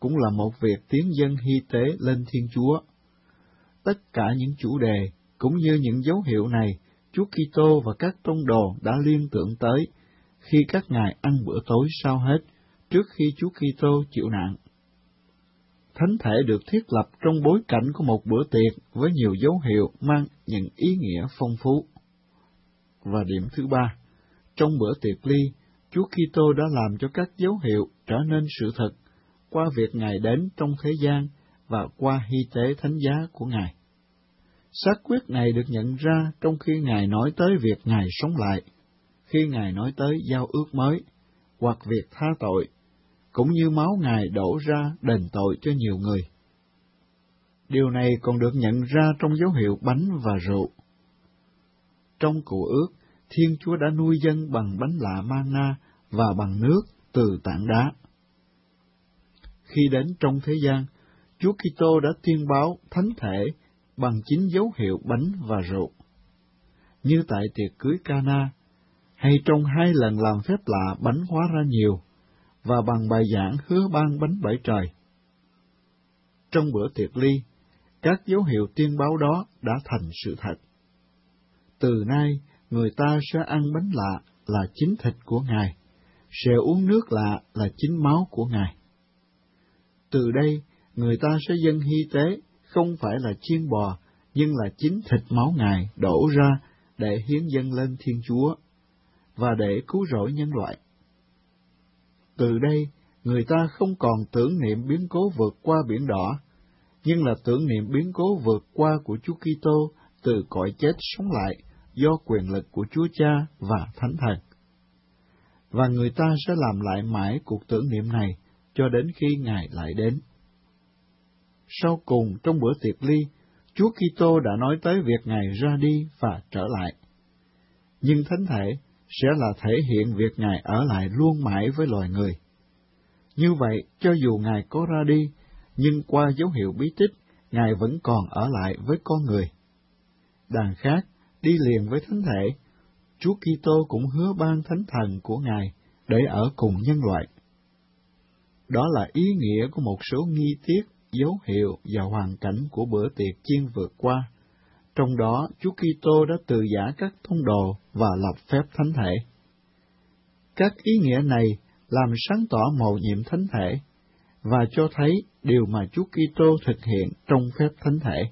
cũng là một việc tiến dân hy tế lên Thiên Chúa. Tất cả những chủ đề cũng như những dấu hiệu này, Chúa Kitô và các tông đồ đã liên tưởng tới khi các ngài ăn bữa tối sau hết, trước khi Chúa Kitô chịu nạn. Thánh thể được thiết lập trong bối cảnh của một bữa tiệc với nhiều dấu hiệu mang những ý nghĩa phong phú. Và điểm thứ ba, trong bữa tiệc ly, Chúa Kitô đã làm cho các dấu hiệu trở nên sự thật qua việc Ngài đến trong thế gian và qua hy tế thánh giá của Ngài. Xác quyết này được nhận ra trong khi Ngài nói tới việc Ngài sống lại, khi Ngài nói tới giao ước mới, hoặc việc tha tội, cũng như máu Ngài đổ ra đền tội cho nhiều người. Điều này còn được nhận ra trong dấu hiệu bánh và rượu. Trong Cựu Ước, Thiên Chúa đã nuôi dân bằng bánh lạ manna và bằng nước từ tảng đá. Khi đến trong thế gian, Chúa Kitô đã tuyên báo thánh thể bằng 9 dấu hiệu bánh và rượu, như tại tiệc cưới Cana, hay trong 2 lần làm phép lạ bánh hóa ra nhiều, và bằng bài giảng hứa ban bánh bảy trời. Trong bữa tiệc ly, các dấu hiệu tuyên báo đó đã thành sự thật. Từ nay, người ta sẽ ăn bánh lạ là chính thịt của Ngài, sẽ uống nước lạ là chính máu của Ngài. Từ đây, người ta sẽ dâng hy tế không phải là chiên bò, nhưng là chính thịt máu Ngài đổ ra để hiến dâng lên Thiên Chúa, và để cứu rỗi nhân loại. Từ đây, người ta không còn tưởng niệm biến cố vượt qua biển đỏ, nhưng là tưởng niệm biến cố vượt qua của Chúa Kitô từ cõi chết sống lại do quyền lực của Chúa Cha và Thánh Thần. Và người ta sẽ làm lại mãi cuộc tưởng niệm này cho đến khi Ngài lại đến. Sau cùng, trong bữa tiệc ly, Chúa Kitô đã nói tới việc Ngài ra đi và trở lại. Nhưng thánh thể sẽ là thể hiện việc Ngài ở lại luôn mãi với loài người. Như vậy, cho dù Ngài có ra đi, nhưng qua dấu hiệu bí tích, Ngài vẫn còn ở lại với con người. Đằng khác, đi liền với thánh thể, Chúa Kitô cũng hứa ban thánh thần của Ngài để ở cùng nhân loại. Đó là ý nghĩa của một số nghi tiết, dấu hiệu và hoàn cảnh của bữa tiệc chiên vượt qua. Trong đó, Chúa Kitô đã từ giã các tông đồ và lập phép thánh thể. Các ý nghĩa này làm sáng tỏ mầu nhiệm thánh thể và cho thấy điều mà Chúa Kitô thực hiện trong phép thánh thể.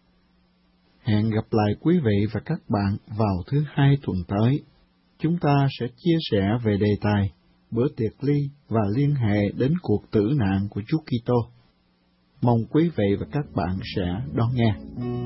Hẹn gặp lại quý vị và các bạn vào thứ Hai tuần tới. Chúng ta sẽ chia sẻ về đề tài bữa tiệc ly và liên hệ đến cuộc tử nạn của Chúa Kitô. Mong quý vị và các bạn sẽ đón nghe.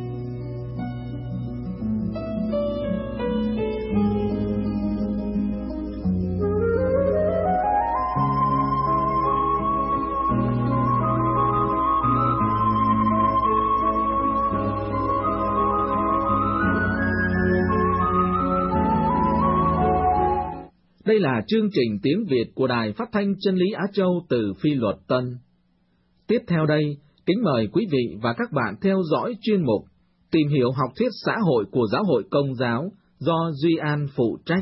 Đây là chương trình tiếng Việt của Đài Phát thanh Chân lý Á Châu từ Phi Luật Tân. Tiếp theo đây, kính mời quý vị và các bạn theo dõi chuyên mục Tìm hiểu học thuyết xã hội của Giáo hội Công giáo do Duy An phụ trách.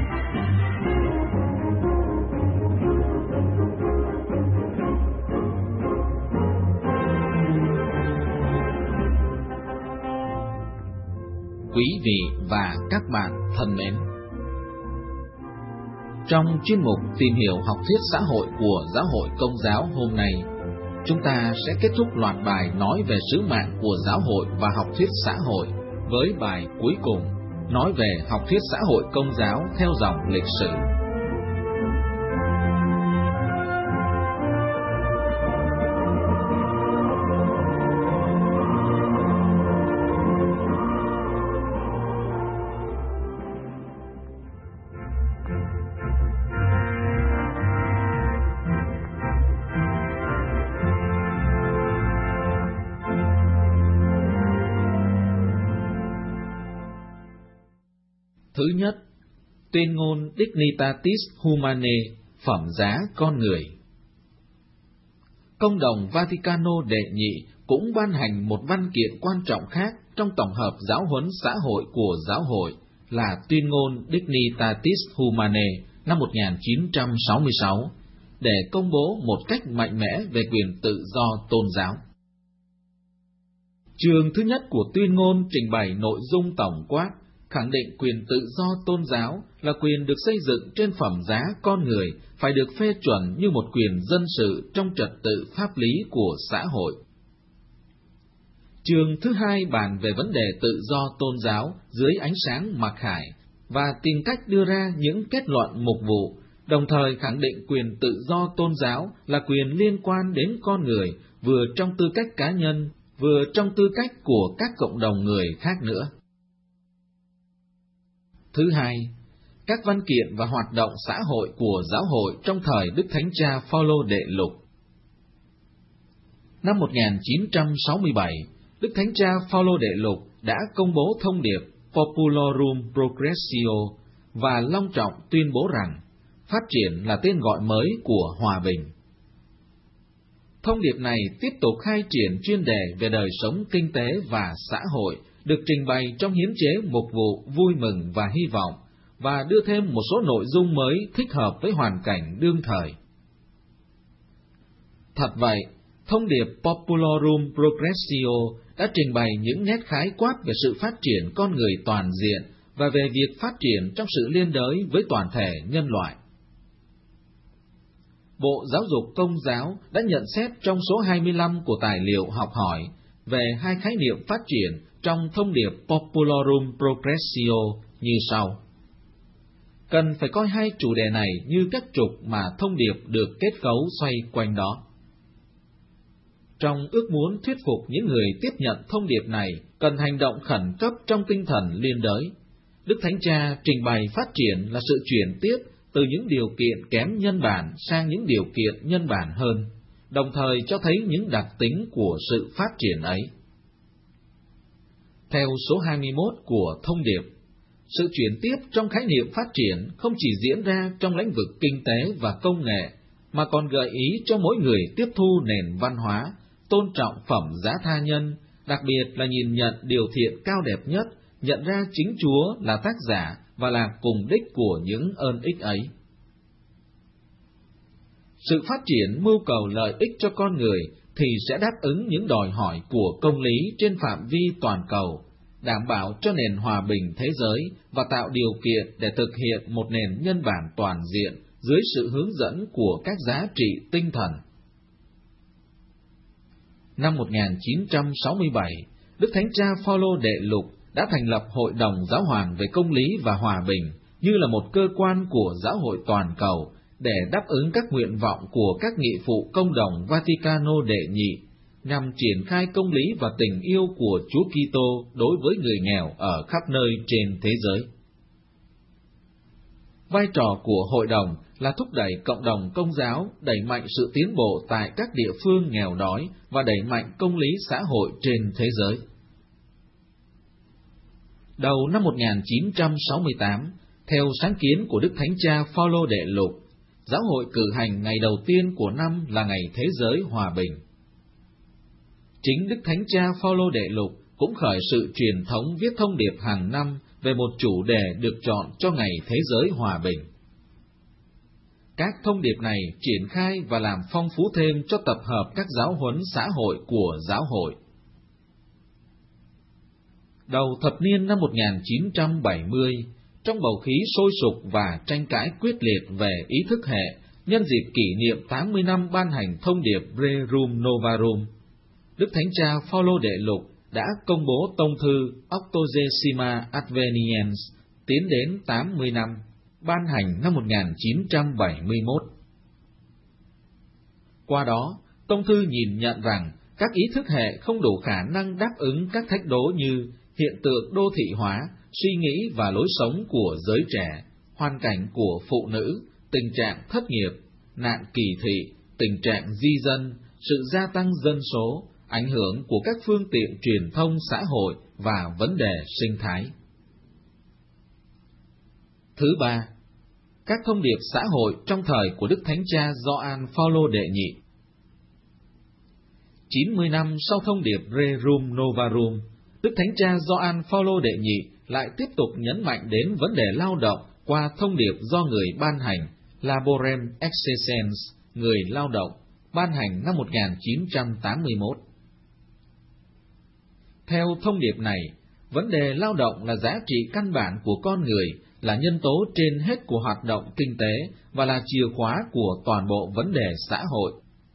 Quý vị và các bạn thân mến, trong chuyên mục Tìm hiểu học thuyết xã hội của Giáo hội Công giáo hôm nay, chúng ta sẽ kết thúc loạt bài nói về sứ mạng của giáo hội và học thuyết xã hội với bài cuối cùng nói về học thuyết xã hội Công giáo theo dòng lịch sử. Thứ nhất, tuyên ngôn Dignitatis Humanae, phẩm giá con người. Công đồng Vaticano đệ nhị cũng ban hành một văn kiện quan trọng khác trong tổng hợp giáo huấn xã hội của giáo hội là tuyên ngôn Dignitatis Humanae năm 1966, để công bố một cách mạnh mẽ về quyền tự do tôn giáo. Chương thứ nhất của tuyên ngôn trình bày nội dung tổng quát, khẳng định quyền tự do tôn giáo là quyền được xây dựng trên phẩm giá con người, phải được phê chuẩn như một quyền dân sự trong trật tự pháp lý của xã hội. Chương thứ hai bàn về vấn đề tự do tôn giáo dưới ánh sáng mặc khải và tìm cách đưa ra những kết luận mục vụ, đồng thời khẳng định quyền tự do tôn giáo là quyền liên quan đến con người, vừa trong tư cách cá nhân, vừa trong tư cách của các cộng đồng người khác nữa. Thứ hai, các văn kiện và hoạt động xã hội của giáo hội trong thời Đức Thánh Cha Phaolô Đệ Lục. Năm 1967, Đức Thánh Cha Phaolô Đệ Lục đã công bố thông điệp Populorum Progressio và long trọng tuyên bố rằng phát triển là tên gọi mới của hòa bình. Thông điệp này tiếp tục khai triển chuyên đề về đời sống kinh tế và xã hội, được trình bày trong hiến chế mục vụ vui mừng và hy vọng, và đưa thêm một số nội dung mới thích hợp với hoàn cảnh đương thời. Thật vậy, thông điệp Populorum Progressio đã trình bày những nét khái quát về sự phát triển con người toàn diện và về việc phát triển trong sự liên đới với toàn thể nhân loại. Bộ Giáo dục Công giáo đã nhận xét trong số 25 của tài liệu học hỏi về hai khái niệm phát triển trong thông điệp Populorum Progressio như sau. Cần phải coi hai chủ đề này như các trục mà thông điệp được kết cấu xoay quanh đó. Trong ước muốn thuyết phục những người tiếp nhận thông điệp này cần hành động khẩn cấp trong tinh thần liên đới, Đức Thánh Cha trình bày phát triển là sự chuyển tiếp từ những điều kiện kém nhân bản sang những điều kiện nhân bản hơn, đồng thời cho thấy những đặc tính của sự phát triển ấy. Theo số 21 của thông điệp, sự chuyển tiếp trong khái niệm phát triển không chỉ diễn ra trong lĩnh vực kinh tế và công nghệ, mà còn gợi ý cho mỗi người tiếp thu nền văn hóa, tôn trọng phẩm giá tha nhân, đặc biệt là nhìn nhận điều thiện cao đẹp nhất, nhận ra chính Chúa là tác giả và là cùng đích của những ơn ích ấy. Sự phát triển mưu cầu lợi ích cho con người thì sẽ đáp ứng những đòi hỏi của công lý trên phạm vi toàn cầu, đảm bảo cho nền hòa bình thế giới và tạo điều kiện để thực hiện một nền nhân bản toàn diện dưới sự hướng dẫn của các giá trị tinh thần. Năm 1967, Đức Thánh Cha Phaolô Đệ Lục đã thành lập Hội đồng Giáo hoàng về công lý và hòa bình như là một cơ quan của giáo hội toàn cầu để đáp ứng các nguyện vọng của các nghị phụ công đồng Vaticano đệ nhị, nhằm triển khai công lý và tình yêu của Chúa Kitô đối với người nghèo ở khắp nơi trên thế giới. Vai trò của hội đồng là thúc đẩy cộng đồng công giáo đẩy mạnh sự tiến bộ tại các địa phương nghèo đói và đẩy mạnh công lý xã hội trên thế giới. Đầu năm 1968, theo sáng kiến của Đức Thánh Cha Phaolô Đệ Lục, giáo hội cử hành ngày đầu tiên của năm là Ngày Thế giới Hòa bình. Chính Đức Thánh Cha Phaolô Đệ Lục cũng khởi sự truyền thống viết thông điệp hàng năm về một chủ đề được chọn cho Ngày Thế giới Hòa bình. Các thông điệp này triển khai và làm phong phú thêm cho tập hợp các giáo huấn xã hội của giáo hội. Đầu thập niên năm 1970, trong bầu khí sôi sục và tranh cãi quyết liệt về ý thức hệ, nhân dịp kỷ niệm 80 năm ban hành thông điệp Rerum Novarum, Đức Thánh Cha Phaolô Đệ Lục đã công bố tông thư Octogesima Adveniens tiến đến 80 năm, ban hành năm 1971. Qua đó, tông thư nhìn nhận rằng các ý thức hệ không đủ khả năng đáp ứng các thách đố như hiện tượng đô thị hóa, suy nghĩ và lối sống của giới trẻ, hoàn cảnh của phụ nữ, tình trạng thất nghiệp, nạn kỳ thị, tình trạng di dân, sự gia tăng dân số, ảnh hưởng của các phương tiện truyền thông xã hội và vấn đề sinh thái. Thứ ba, các thông điệp xã hội trong thời của Đức Thánh Cha Gioan Phaolô Đệ Nhị. 90 năm sau thông điệp Rerum Novarum, Đức Thánh Cha Gioan Phaolô Đệ Nhị lại tiếp tục nhấn mạnh đến vấn đề lao động qua thông điệp do người ban hành Laborem Excellens người lao động, ban hành năm 1981. Theo thông điệp này, vấn đề lao động là giá trị căn bản của con người, là nhân tố trên hết của hoạt động kinh tế và là chìa khóa của toàn bộ vấn đề xã hội.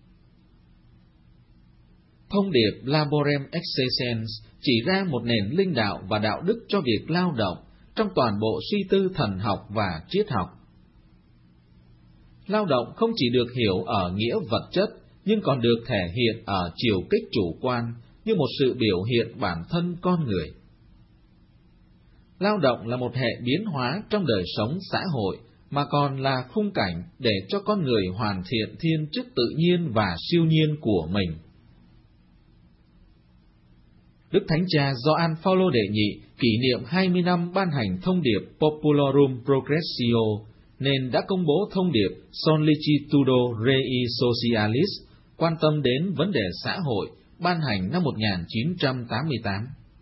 Thông điệp Laborem Excellens chỉ ra một nền linh đạo và đạo đức cho việc lao động trong toàn bộ suy tư thần học và triết học. Lao động không chỉ được hiểu ở nghĩa vật chất, nhưng còn được thể hiện ở chiều kích chủ quan như một sự biểu hiện bản thân con người. Lao động là một hệ biến hóa trong đời sống xã hội, mà còn là khung cảnh để cho con người hoàn thiện thiên chức tự nhiên và siêu nhiên của mình. Đức Thánh Cha Gioan Phaolô đệ nhị kỷ niệm 20 năm ban hành thông điệp Populorum Progressio, nên đã công bố thông điệp Solicitudo Rei Socialis, quan tâm đến vấn đề xã hội, ban hành năm 1988.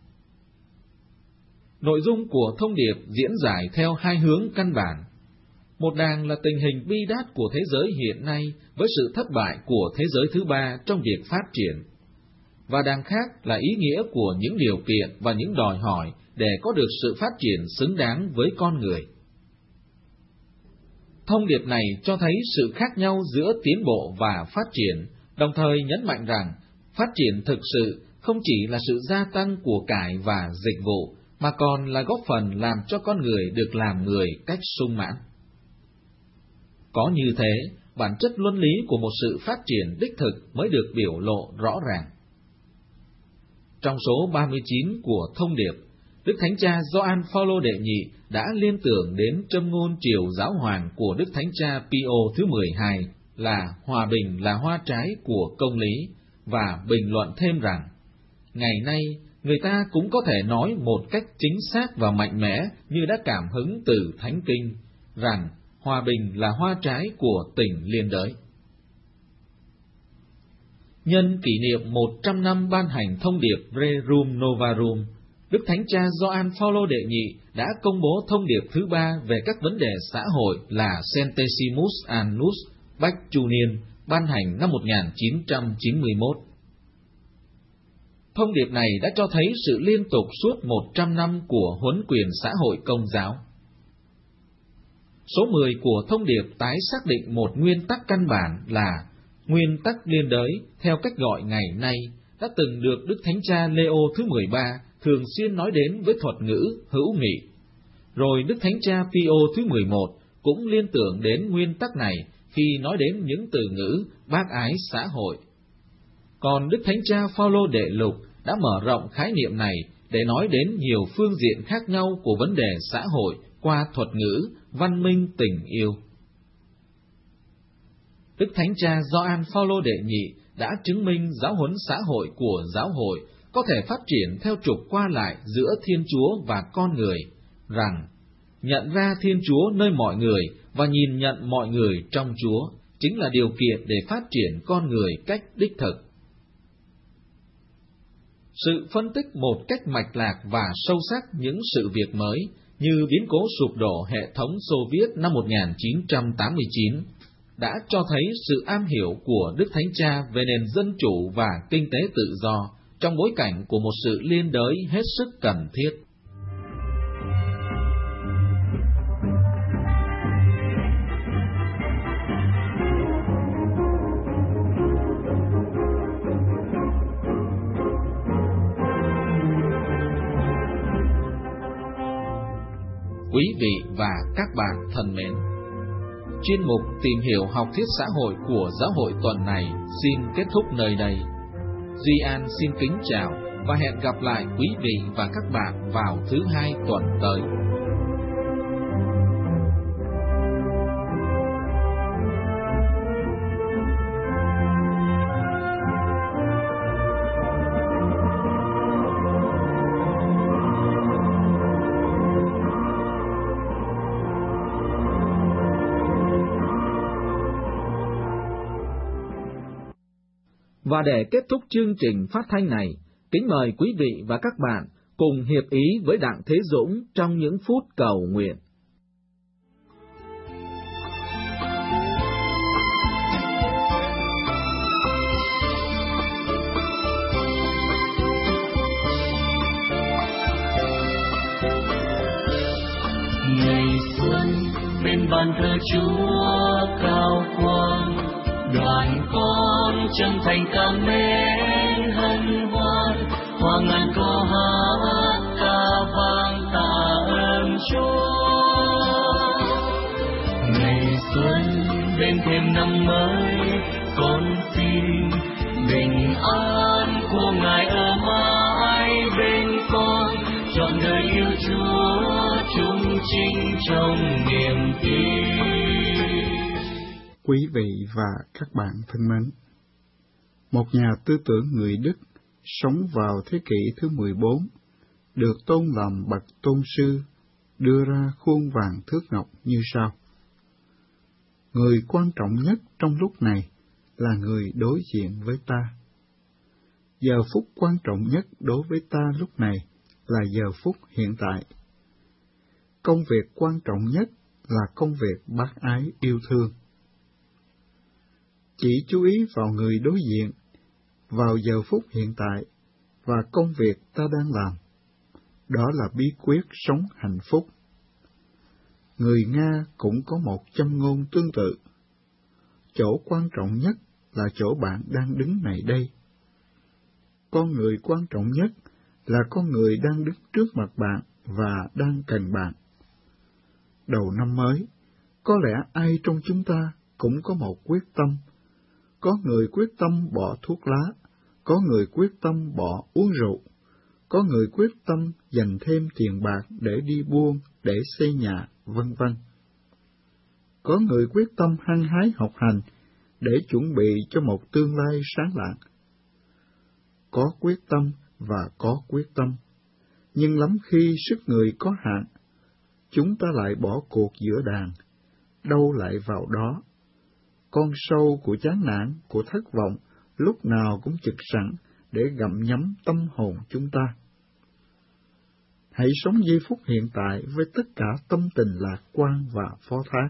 Nội dung của thông điệp diễn giải theo hai hướng căn bản. Một đàng là tình hình bi đát của thế giới hiện nay với sự thất bại của thế giới thứ ba trong việc phát triển, và đàng khác là ý nghĩa của những điều kiện và những đòi hỏi để có được sự phát triển xứng đáng với con người. Thông điệp này cho thấy sự khác nhau giữa tiến bộ và phát triển, đồng thời nhấn mạnh rằng phát triển thực sự không chỉ là sự gia tăng của cải và dịch vụ, mà còn là góp phần làm cho con người được làm người cách sung mãn. Có như thế, bản chất luân lý của một sự phát triển đích thực mới được biểu lộ rõ ràng. Trong số 39 của thông điệp, Đức Thánh Cha Gioan Phaolô đệ nhị đã liên tưởng đến châm ngôn triều giáo hoàng của Đức Thánh Cha Pio thứ 12 là hòa bình là hoa trái của công lý, và bình luận thêm rằng, ngày nay người ta cũng có thể nói một cách chính xác và mạnh mẽ như đã cảm hứng từ Thánh Kinh, rằng hòa bình là hoa trái của tình liên đới. Nhân kỷ niệm 100 năm ban hành thông điệp Rerum Novarum, Đức Thánh Cha Gioan Phaolô đệ nhị đã công bố thông điệp thứ ba về các vấn đề xã hội là Centesimus Annus Bách Chu Niên, ban hành năm 1991. Thông điệp này đã cho thấy sự liên tục suốt 100 năm của huấn quyền xã hội Công giáo. Số 10 của thông điệp tái xác định một nguyên tắc căn bản là nguyên tắc liên đới theo cách gọi ngày nay, đã từng được Đức Thánh Cha Leo thứ 13 thường xuyên nói đến với thuật ngữ hữu nghị. Rồi Đức Thánh Cha Pio thứ 11 cũng liên tưởng đến nguyên tắc này khi nói đến những từ ngữ bác ái xã hội. Còn Đức Thánh Cha Phaolô đệ lục đã mở rộng khái niệm này để nói đến nhiều phương diện khác nhau của vấn đề xã hội qua thuật ngữ văn minh tình yêu. Đức Thánh Cha Gioan Phaolô đệ nhị đã chứng minh giáo huấn xã hội của giáo hội có thể phát triển theo trục qua lại giữa Thiên Chúa và con người, rằng nhận ra Thiên Chúa nơi mọi người và nhìn nhận mọi người trong Chúa chính là điều kiện để phát triển con người cách đích thực. Sự phân tích một cách mạch lạc và sâu sắc những sự việc mới như biến cố sụp đổ hệ thống Xô Viết năm 1989 đã cho thấy sự am hiểu của Đức Thánh Cha về nền dân chủ và kinh tế tự do trong bối cảnh của một sự liên đới hết sức cần thiết. Quý vị và các bạn thân mến, chuyên mục Tìm hiểu học thuyết xã hội của giáo hội tuần này xin kết thúc nơi đây. Duy An xin kính chào và hẹn gặp lại quý vị và các bạn vào thứ Hai tuần tới. Và để kết thúc chương trình phát thanh này, kính mời quý vị và các bạn cùng hiệp ý với Đặng Thế Dũng trong những phút cầu nguyện. bàn thờ Chúa cao quang. Đoàn con chân thành cảm mến hân hoan, hoa ngàn câu hát ca vang tạ ơn Chúa. Ngày xuân đến thêm năm mới, con xin bình an của Ngài ở mãi bên con, trọn đời yêu Chúa chung chinh trong niềm tin. Quý vị và các bạn thân mến, một nhà tư tưởng người Đức sống vào thế kỷ thứ 14, được tôn làm bậc tôn sư, đưa ra khuôn vàng thước ngọc như sau: người quan trọng nhất trong lúc này là người đối diện với ta. Giờ phút quan trọng nhất đối với ta lúc này là giờ phút hiện tại. Công việc quan trọng nhất là công việc bác ái yêu thương. Chỉ chú ý vào người đối diện, vào giờ phút hiện tại và công việc ta đang làm. Đó là bí quyết sống hạnh phúc. Người Nga cũng có một châm ngôn tương tự: chỗ quan trọng nhất là chỗ bạn đang đứng này đây. Con người quan trọng nhất là con người đang đứng trước mặt bạn và đang cần bạn. Đầu năm mới, có lẽ ai trong chúng ta cũng có một quyết tâm. Có người quyết tâm bỏ thuốc lá, có người quyết tâm bỏ uống rượu, có người quyết tâm dành thêm tiền bạc để đi buôn, để xây nhà, vân vân. Có người quyết tâm hăng hái học hành để chuẩn bị cho một tương lai sáng lạng. Có quyết tâm và có quyết tâm, nhưng lắm khi sức người có hạn, chúng ta lại bỏ cuộc giữa đàn, đâu lại vào đó. Con sâu của chán nản, của thất vọng, lúc nào cũng trực sẵn để gặm nhấm tâm hồn chúng ta. Hãy sống giây phút hiện tại với tất cả tâm tình lạc quan và phó thác.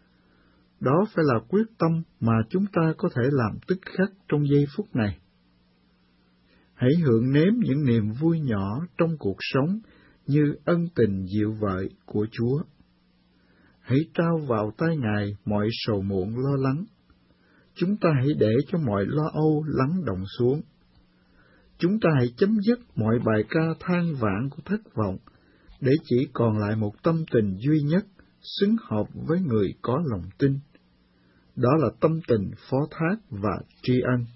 Đó phải là quyết tâm mà chúng ta có thể làm tức khắc trong giây phút này. Hãy hưởng nếm những niềm vui nhỏ trong cuộc sống như ân tình dịu vợi của Chúa. Hãy trao vào tay Ngài mọi sầu muộn lo lắng. Chúng ta hãy để cho mọi lo âu lắng đọng xuống. Chúng ta hãy chấm dứt mọi bài ca than vãn của thất vọng, để chỉ còn lại một tâm tình duy nhất, xứng hợp với người có lòng tin. Đó là tâm tình phó thác và tri ân.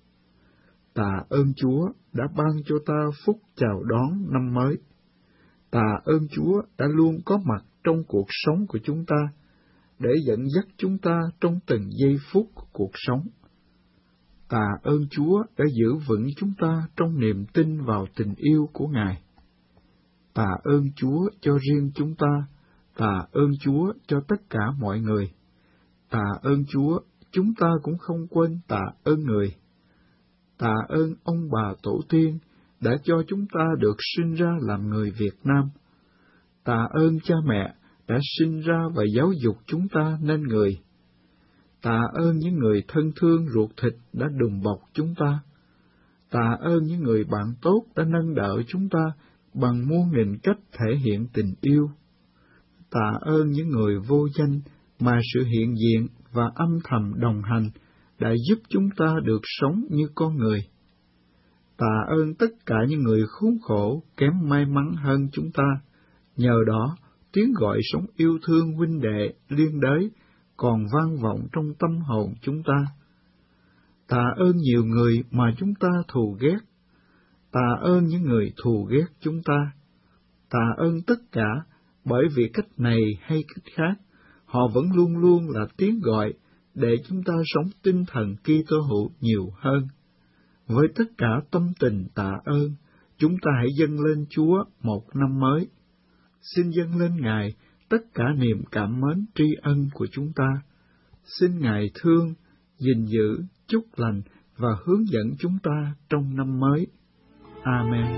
Tạ ơn Chúa đã ban cho ta phúc chào đón năm mới. Tạ ơn Chúa đã luôn có mặt trong cuộc sống của chúng ta, để dẫn dắt chúng ta trong từng giây phút của cuộc sống. Tạ ơn Chúa đã giữ vững chúng ta trong niềm tin vào tình yêu của Ngài. Tạ ơn Chúa cho riêng chúng ta, tạ ơn Chúa cho tất cả mọi người. Tạ ơn Chúa, chúng ta cũng không quên tạ ơn người. Tạ ơn ông bà tổ tiên đã cho chúng ta được sinh ra làm người Việt Nam. Tạ ơn cha mẹ đã sinh ra và giáo dục chúng ta nên người. Tạ ơn những người thân thương ruột thịt đã đùm bọc chúng ta. Tạ ơn những người bạn tốt đã nâng đỡ chúng ta bằng muôn nghìn cách thể hiện tình yêu. Tạ ơn những người vô danh mà sự hiện diện và âm thầm đồng hành đã giúp chúng ta được sống như con người. Tạ ơn tất cả những người khốn khổ kém may mắn hơn chúng ta. Nhờ đó, tiếng gọi sống yêu thương huynh đệ liên đới còn vang vọng trong tâm hồn chúng ta. Tạ ơn nhiều người mà chúng ta thù ghét. Tạ ơn những người thù ghét chúng ta. Tạ ơn tất cả, bởi vì cách này hay cách khác, họ vẫn luôn luôn là tiếng gọi để chúng ta sống tinh thần Kitô hữu nhiều hơn. Với tất cả tâm tình tạ ơn, chúng ta hãy dâng lên Chúa một năm mới. Xin dâng lên Ngài tất cả niềm cảm mến tri ân của chúng ta. Xin Ngài thương, gìn giữ, chúc lành và hướng dẫn chúng ta trong năm mới. Amen.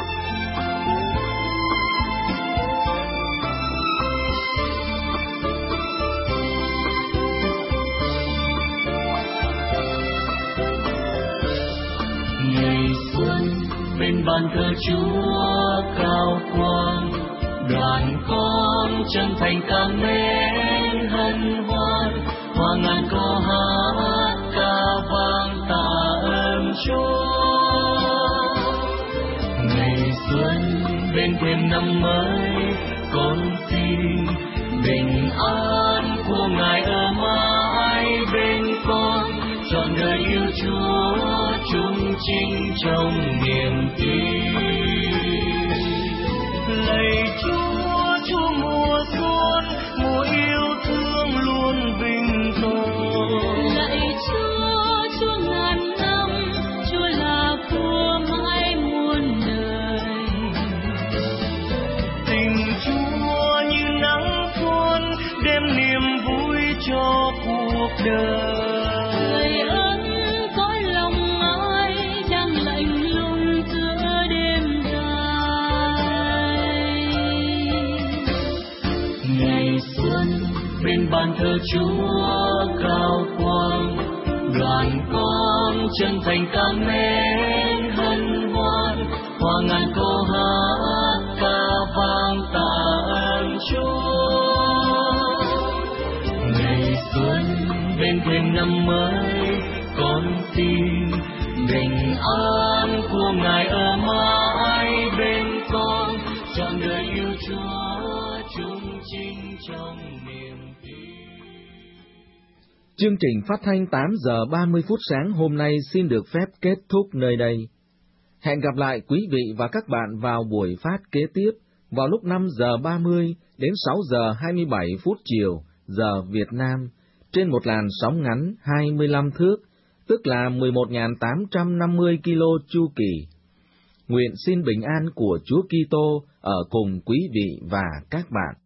Ngày xuân bên bàn thờ Chúa cao quang, đoàn con chân thành cảm mến hân hoan, hoa ngàn câu hát ca vang tạ ơn Chúa. Ngày xuân bên thềm năm mới, con xin bình an của Ngài ở mãi bên con, trọn đời yêu Chúa chung chinh trong niềm tin. Lạy Chúa, Chúa mùa xuân, mùa yêu thương luôn vinh quang. Lạy Chúa, Chúa ngàn năm, Chúa là vua mãi muôn đời. Tình Chúa như nắng xuân, đem niềm vui cho cuộc đời. Lời ơn cõi lòng ai đang lạnh lùng giữa đêm dài. Ngày xuân bên bàn thờ Chúa cao quang, đoàn con chân thành cảm mến hân hoan, hoa ngàn câu hát ca vang tạ ơn Chúa. Ngày xuân bên thềm năm mới, con tin bình an của Ngài ở mãi bên con, trọn đời yêu Chúa chung chinh trong niềm tin. Chương trình phát thanh 8 giờ 30 phút sáng hôm nay xin được phép kết thúc nơi đây. Hẹn gặp lại quý vị và các bạn vào buổi phát kế tiếp vào lúc 5 giờ 30 đến 6 giờ 27 phút chiều giờ Việt Nam trên một làn sóng ngắn 25 thước, tức là 11.850 kilo chu kỳ. Nguyện xin bình an của Chúa Kitô ở cùng quý vị và các bạn.